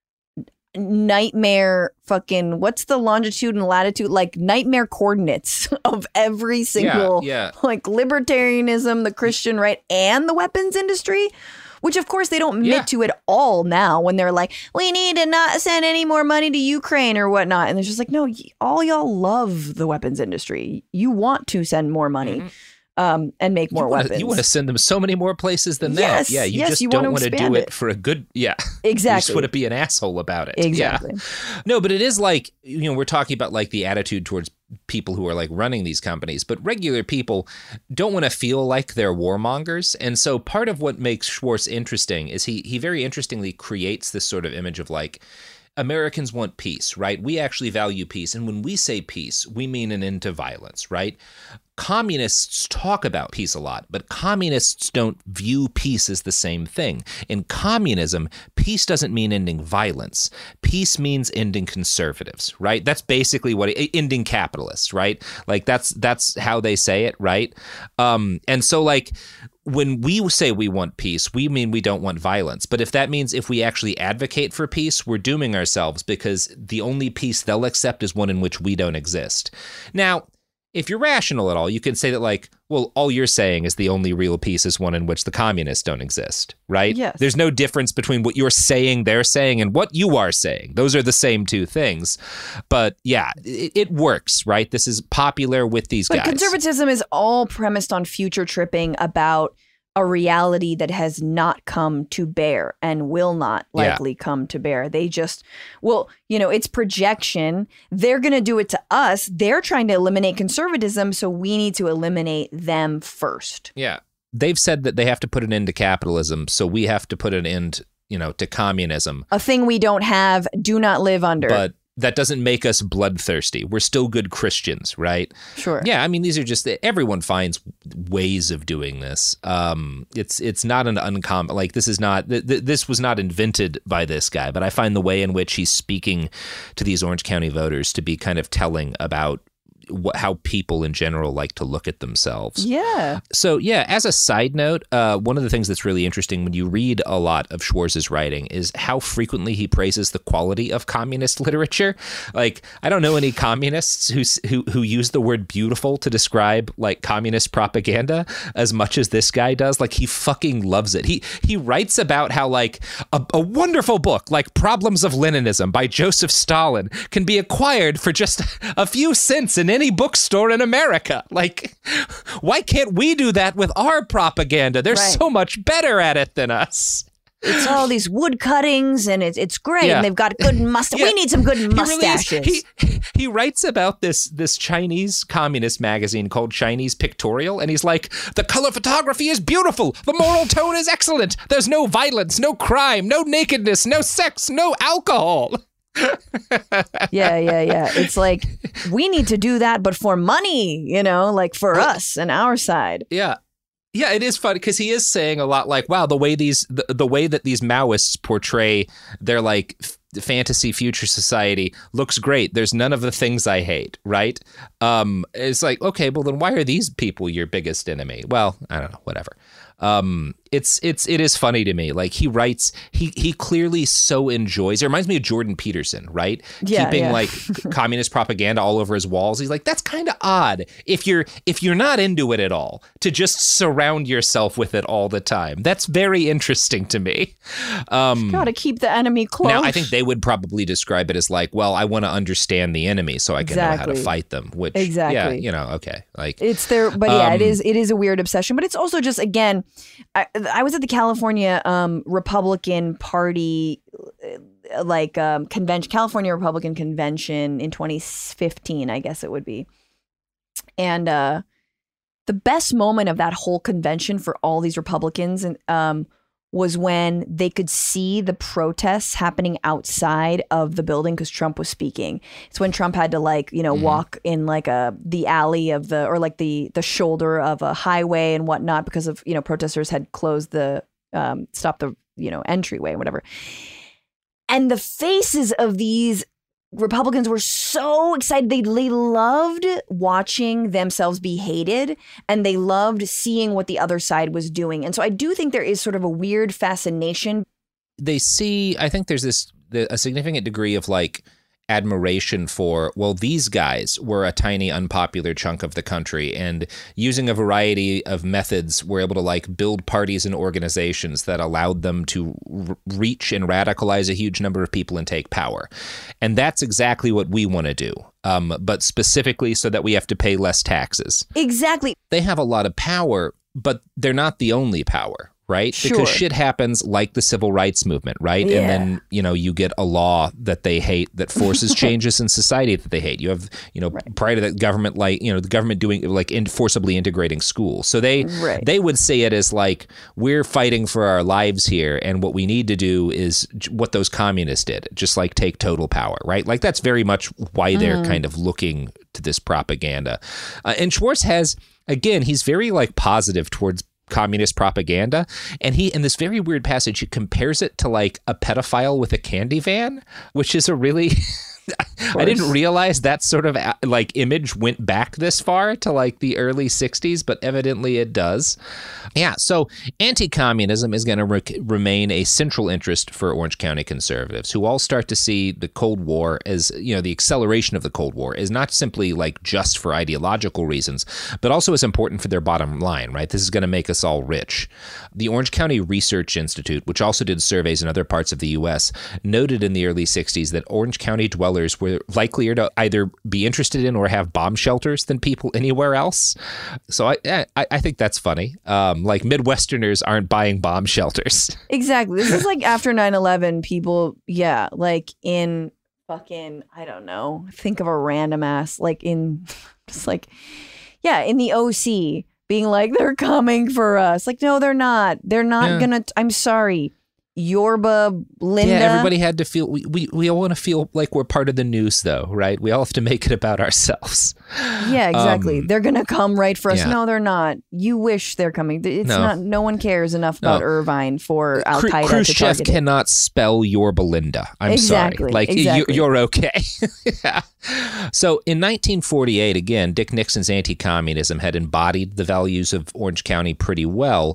nightmare fucking, what's the longitude and latitude, like nightmare coordinates of every single, like libertarianism, the Christian right, and the weapons industry. Which, of course, they don't admit to at all now when they're like, we need to not send any more money to Ukraine or whatnot. And they're just like, no, all y'all love the weapons industry. You want to send more money and make more weapons. You want to send them so many more places than that. Yeah, you just don't want to do it for a good, exactly. You just want to be an asshole about it. Exactly. Yeah. No, but it is like, you know, we're talking about like the attitude towards people who are like running these companies, but regular people don't want to feel like they're warmongers. And so part of what makes Schwarz interesting is he very interestingly creates this sort of image of like, Americans want peace, right? We actually value peace. And when we say peace, we mean an end to violence, right? Communists talk about peace a lot, but communists don't view peace as the same thing. In communism, peace doesn't mean ending violence. Peace means ending conservatives, right? That's basically what ending capitalists, right? Like that's how they say it, right? And so like when we say we want peace, we mean we don't want violence. But if that means if we actually advocate for peace, we're dooming ourselves because the only peace they'll accept is one in which we don't exist. Now, if you're rational at all, you can say that like, well, all you're saying is the only real peace is one in which the communists don't exist, right? Yes. There's no difference between what you're saying, they're saying, and what you are saying. Those are the same two things. But yeah, it works, right? This is popular with these guys. But conservatism is all premised on future tripping about a reality that has not come to bear and will not likely come to bear. They just, well, you know, it's projection. They're going to do it to us. They're trying to eliminate conservatism, so we need to eliminate them first. Yeah. They've said that they have to put an end to capitalism, so we have to put an end, you know, to communism. A thing we don't have, do not live under. But that doesn't make us bloodthirsty. We're still good Christians, right? Sure. Yeah, I mean, these are just, everyone finds ways of doing this. It's not an uncommon, like this is not, this was not invented by this guy, but I find the way in which he's speaking to these Orange County voters to be kind of telling about how people in general like to look at themselves. Yeah. So yeah, as a side note, one of the things that's really interesting when you read a lot of Schwarz's writing is how frequently he praises the quality of communist literature. Like, I don't know any communists who use the word beautiful to describe like communist propaganda as much as this guy does. Like, he fucking loves it. He writes about how like a wonderful book like Problems of Leninism by Joseph Stalin can be acquired for just a few cents in any bookstore in America. Like, why can't we do that with our propaganda? They're so much better at it than us. It's all these wood cuttings and it's great. And they've got good mustache. We need some good mustaches. He writes about this Chinese communist magazine called Chinese Pictorial. And he's like, the color photography is beautiful. The moral tone is excellent. There's no violence, no crime, no nakedness, no sex, no alcohol. Yeah. It's like, we need to do that, but for money, you know, like for us and our side. Yeah. Yeah, it is fun because he is saying a lot like, wow, the way that these Maoists portray their like fantasy future society looks great. There's none of the things I hate, right? It's like, okay, well then why are these people your biggest enemy? Well, I don't know, whatever. It is funny to me. Like he writes, he clearly so enjoys. It reminds me of Jordan Peterson, right? Yeah, keeping yeah. like communist propaganda all over his walls. He's like, that's kind of odd if you're not into it at all to just surround yourself with it all the time. That's very interesting to me. Gotta keep the enemy close. Now, I think they would probably describe it as like, well, I want to understand the enemy so I can know how to fight them. Which, yeah, okay, like it's there, but yeah, it is a weird obsession. But it's also just, again, I was at the California Republican Party convention, California Republican Convention in 2015, I guess it would be, and the best moment of that whole convention for all these Republicans was when they could see the protests happening outside of the building because Trump was speaking. It's when Trump had to walk in the alley of the shoulder of a highway and whatnot because of, protesters had closed stopped the, entryway and whatever. And the faces of these Republicans were so excited. They loved watching themselves be hated, and they loved seeing what the other side was doing. And so I do think there is sort of a weird fascination. They see, I think there's a significant degree of like admiration for, well, these guys were a tiny unpopular chunk of the country, and using a variety of methods were able to like build parties and organizations that allowed them to reach and radicalize a huge number of people and take power. And that's exactly what we want to do. But specifically so that we have to pay less taxes. Exactly. They have a lot of power, but they're not the only power. Right? Sure. Because shit happens like the civil rights movement, right? Yeah. And then, you get a law that they hate that forces changes in society that they hate. You have, prior to that government, the government doing forcibly integrating schools. So they would say it as like, we're fighting for our lives here. And what we need to do is what those communists did, just like take total power, right? Like that's very much why they're kind of looking to this propaganda. And Schwartz has, again, he's very like positive towards communist propaganda, and he, in this very weird passage, he compares it to like a pedophile with a candy van, which is a really I didn't realize that sort of like image went back this far to like the early 60s, but evidently it does. Yeah, so anti-communism is going to remain a central interest for Orange County conservatives, who all start to see the Cold War as, the acceleration of the Cold War is not simply like just for ideological reasons, but also as important for their bottom line, right? This is going to make us all rich. The Orange County Research Institute, which also did surveys in other parts of the U.S., noted in the early 60s that Orange County dwellers were likelier to either be interested in or have bomb shelters than people anywhere else. So I think that's funny. Like Midwesterners aren't buying bomb shelters. Exactly. This is like after 9/11, people, like in fucking, I don't know, think of a random ass, like in just like, in the OC being like, they're coming for us. Like, no, they're not. They're not gonna, I'm sorry. Yorba, Linda. Yeah, everybody had to feel, we all want to feel like we're part of the news though, right? We all have to make it about ourselves. Yeah, exactly. They're going to come right for us. Yeah. No, they're not. You wish they're coming. It's not, no one cares enough about Irvine for Al-Qaeda Khrushchev to target cannot spell Yorba Linda. I'm Exactly, sorry. Like, exactly. you're okay. Yeah. So in 1948, again, Dick Nixon's anti-communism had embodied the values of Orange County pretty well.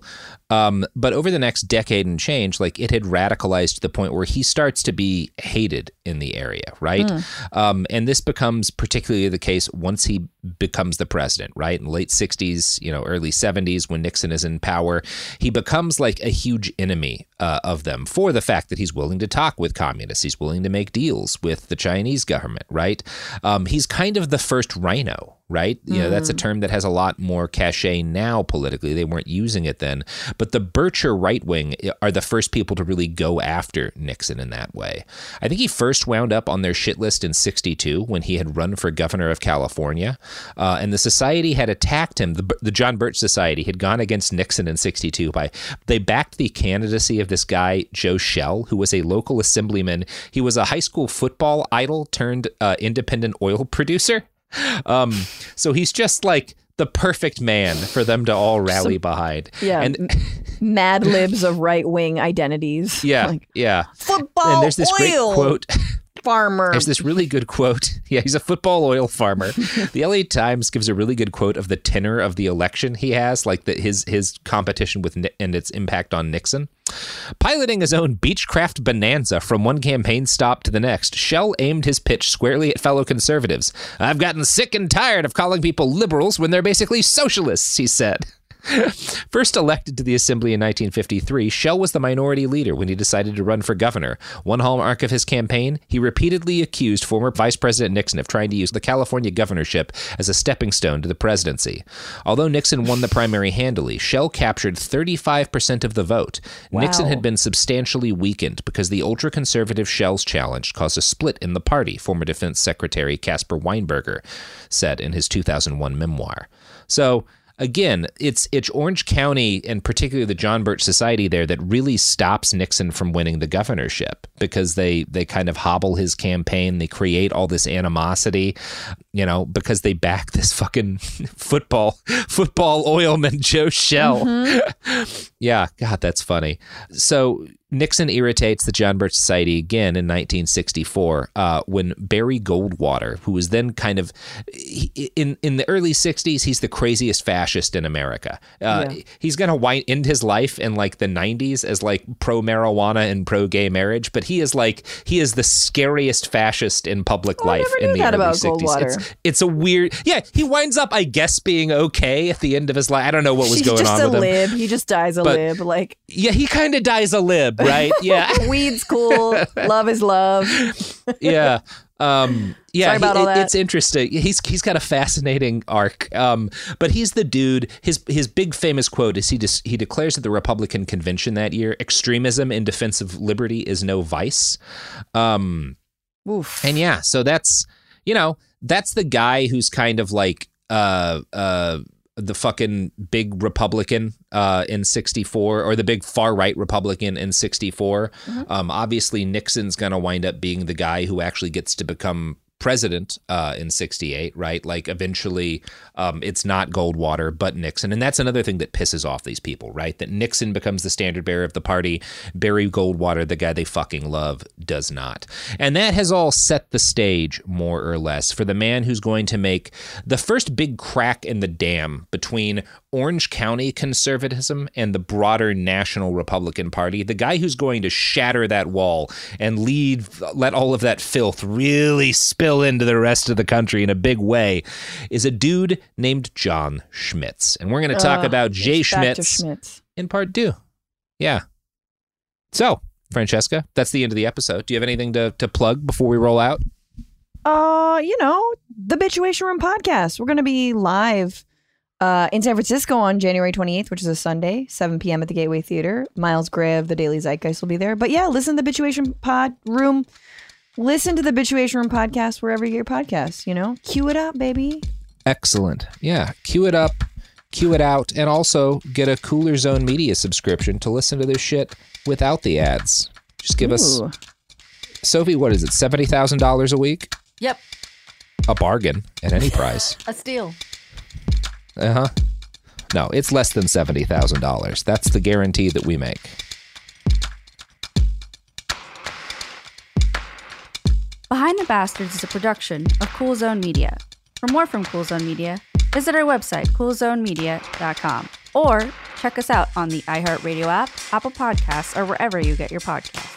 But over the next decade and change, like it had radicalized to the point where he starts to be hated in the area, right? And this becomes particularly the case once he becomes the president, right? In the late 60s, early 70s, when Nixon is in power, he becomes like a huge enemy of them for the fact that he's willing to talk with communists. He's willing to make deals with the Chinese government, right? He's kind of the first rhino, right? That's a term that has a lot more cachet now politically. They weren't using it then. But the Bircher right wing are the first people to really go after Nixon in that way. I think he first wound up on their shit list in 62 when he had run for governor of California. And the society had attacked him. The John Birch Society had gone against Nixon in 62 they backed the candidacy of this guy, Joe Schell, who was a local assemblyman. He was a high school football idol turned independent oil producer. So he's just like the perfect man for them to all rally behind. Yeah. And Mad Libs of right-wing identities. Yeah. Yeah. Football and there's this great quote. Farmer. There's this really good quote. Yeah, he's a football oil farmer. The LA Times gives a really good quote of the tenor of the election he has, like his competition with and its impact on Nixon. Piloting his own Beechcraft bonanza from one campaign stop to the next, Shell aimed his pitch squarely at fellow conservatives. I've gotten sick and tired of calling people liberals when they're basically socialists, he said. First elected to the assembly in 1953, Shell was the minority leader when he decided to run for governor. One hallmark of his campaign, he repeatedly accused former Vice President Nixon of trying to use the California governorship as a stepping stone to the presidency. Although Nixon won the primary handily, Shell captured 35% of the vote. Wow. Nixon had been substantially weakened because the ultra-conservative Shell's challenge caused a split in the party, former Defense Secretary Caspar Weinberger said in his 2001 memoir. So, again, it's Orange County and particularly the John Birch Society there that really stops Nixon from winning the governorship because they kind of hobble his campaign. They create all this animosity, because they back this fucking football oilman Joe Shell. Mm-hmm. Yeah, God, that's funny. So Nixon irritates the John Birch Society again in 1964 when Barry Goldwater, who was then kind of in the early 60s, he's the craziest fascist in America. He's going to end his life in like the 90s as like pro marijuana and pro gay marriage, but he is the scariest fascist in public life in the early 60s. It's a weird, he winds up, I guess, being okay at the end of his life. I don't know what was going on with him. He's just a lib. He just dies a lib. Like, yeah, he kind of dies a lib. Right? Yeah. Weed's cool. Love is love. Yeah. Sorry about all that. It's interesting. He's got a fascinating arc. But he's the dude. His big famous quote is he declares at the Republican convention that year, extremism in defense of liberty is no vice. Oof. And yeah, so that's the guy who's kind of like the fucking big Republican in 64, or the big far-right Republican in 64. Mm-hmm. Obviously, Nixon's going to wind up being the guy who actually gets to become president in 68, right? Like eventually it's not Goldwater, but Nixon. And that's another thing that pisses off these people, right? That Nixon becomes the standard bearer of the party. Barry Goldwater, the guy they fucking love, does not. And that has all set the stage, more or less, for the man who's going to make the first big crack in the dam between Orange County conservatism and the broader National Republican Party. The guy who's going to shatter that wall and let all of that filth really spill into the rest of the country in a big way is a dude named John Schmitz. And we're going to talk about Jay Schmitz in part 2. Yeah. So, Francesca, that's the end of the episode. Do you have anything to plug before we roll out? The Bitchuation Room podcast. We're going to be live in San Francisco on January 28th, which is a Sunday, 7 p.m. at the Gateway Theater. Miles Gray of the Daily Zeitgeist will be there. But yeah, listen to the Bitchuation Room. Listen to the Bitchuation Room podcast wherever you get your podcasts, Cue it up, baby. Excellent. Yeah. Cue it up, cue it out, and also get a Cooler Zone Media subscription to listen to this shit without the ads. Just give us, Sophie, what is it, $70,000 a week? Yep. A bargain at any price. A steal. Uh-huh. No, it's less than $70,000. That's the guarantee that we make. Behind the Bastards is a production of Cool Zone Media. For more from Cool Zone Media, visit our website, coolzonemedia.com, or check us out on the iHeartRadio app, Apple Podcasts, or wherever you get your podcasts.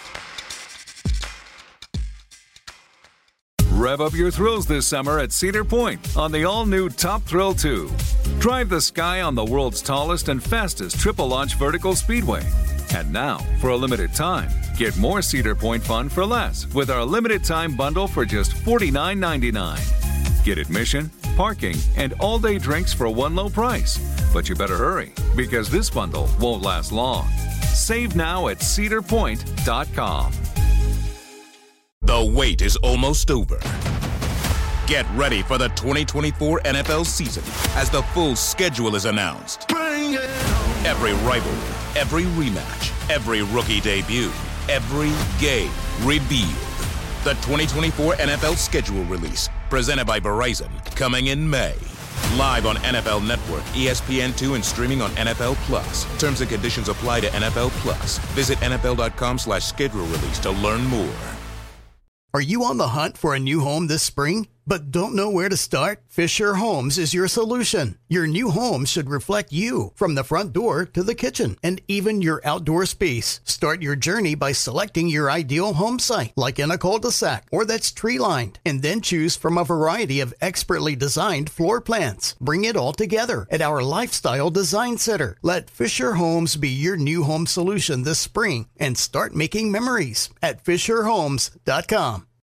Rev up your thrills this summer at Cedar Point on the all-new Top Thrill 2. Drive the sky on the world's tallest and fastest triple-launch vertical speedway. And now, for a limited time, get more Cedar Point fun for less with our limited-time bundle for just $49.99. Get admission, parking, and all-day drinks for one low price. But you better hurry, because this bundle won't last long. Save now at cedarpoint.com. The wait is almost over. Get ready for the 2024 NFL season as the full schedule is announced. Every rivalry, every rematch, every rookie debut, every game revealed. The 2024 NFL schedule release, presented by Verizon, coming in May. Live on NFL Network, ESPN2, and streaming on NFL Plus. Terms and conditions apply to NFL Plus. Visit NFL.com/schedule release to learn more. Are you on the hunt for a new home this spring, but don't know where to start? Fisher Homes is your solution. Your new home should reflect you, from the front door to the kitchen, and even your outdoor space. Start your journey by selecting your ideal home site, like in a cul-de-sac or that's tree-lined, and then choose from a variety of expertly designed floor plans. Bring it all together at our Lifestyle Design Center. Let Fisher Homes be your new home solution this spring and start making memories at FisherHomes.com.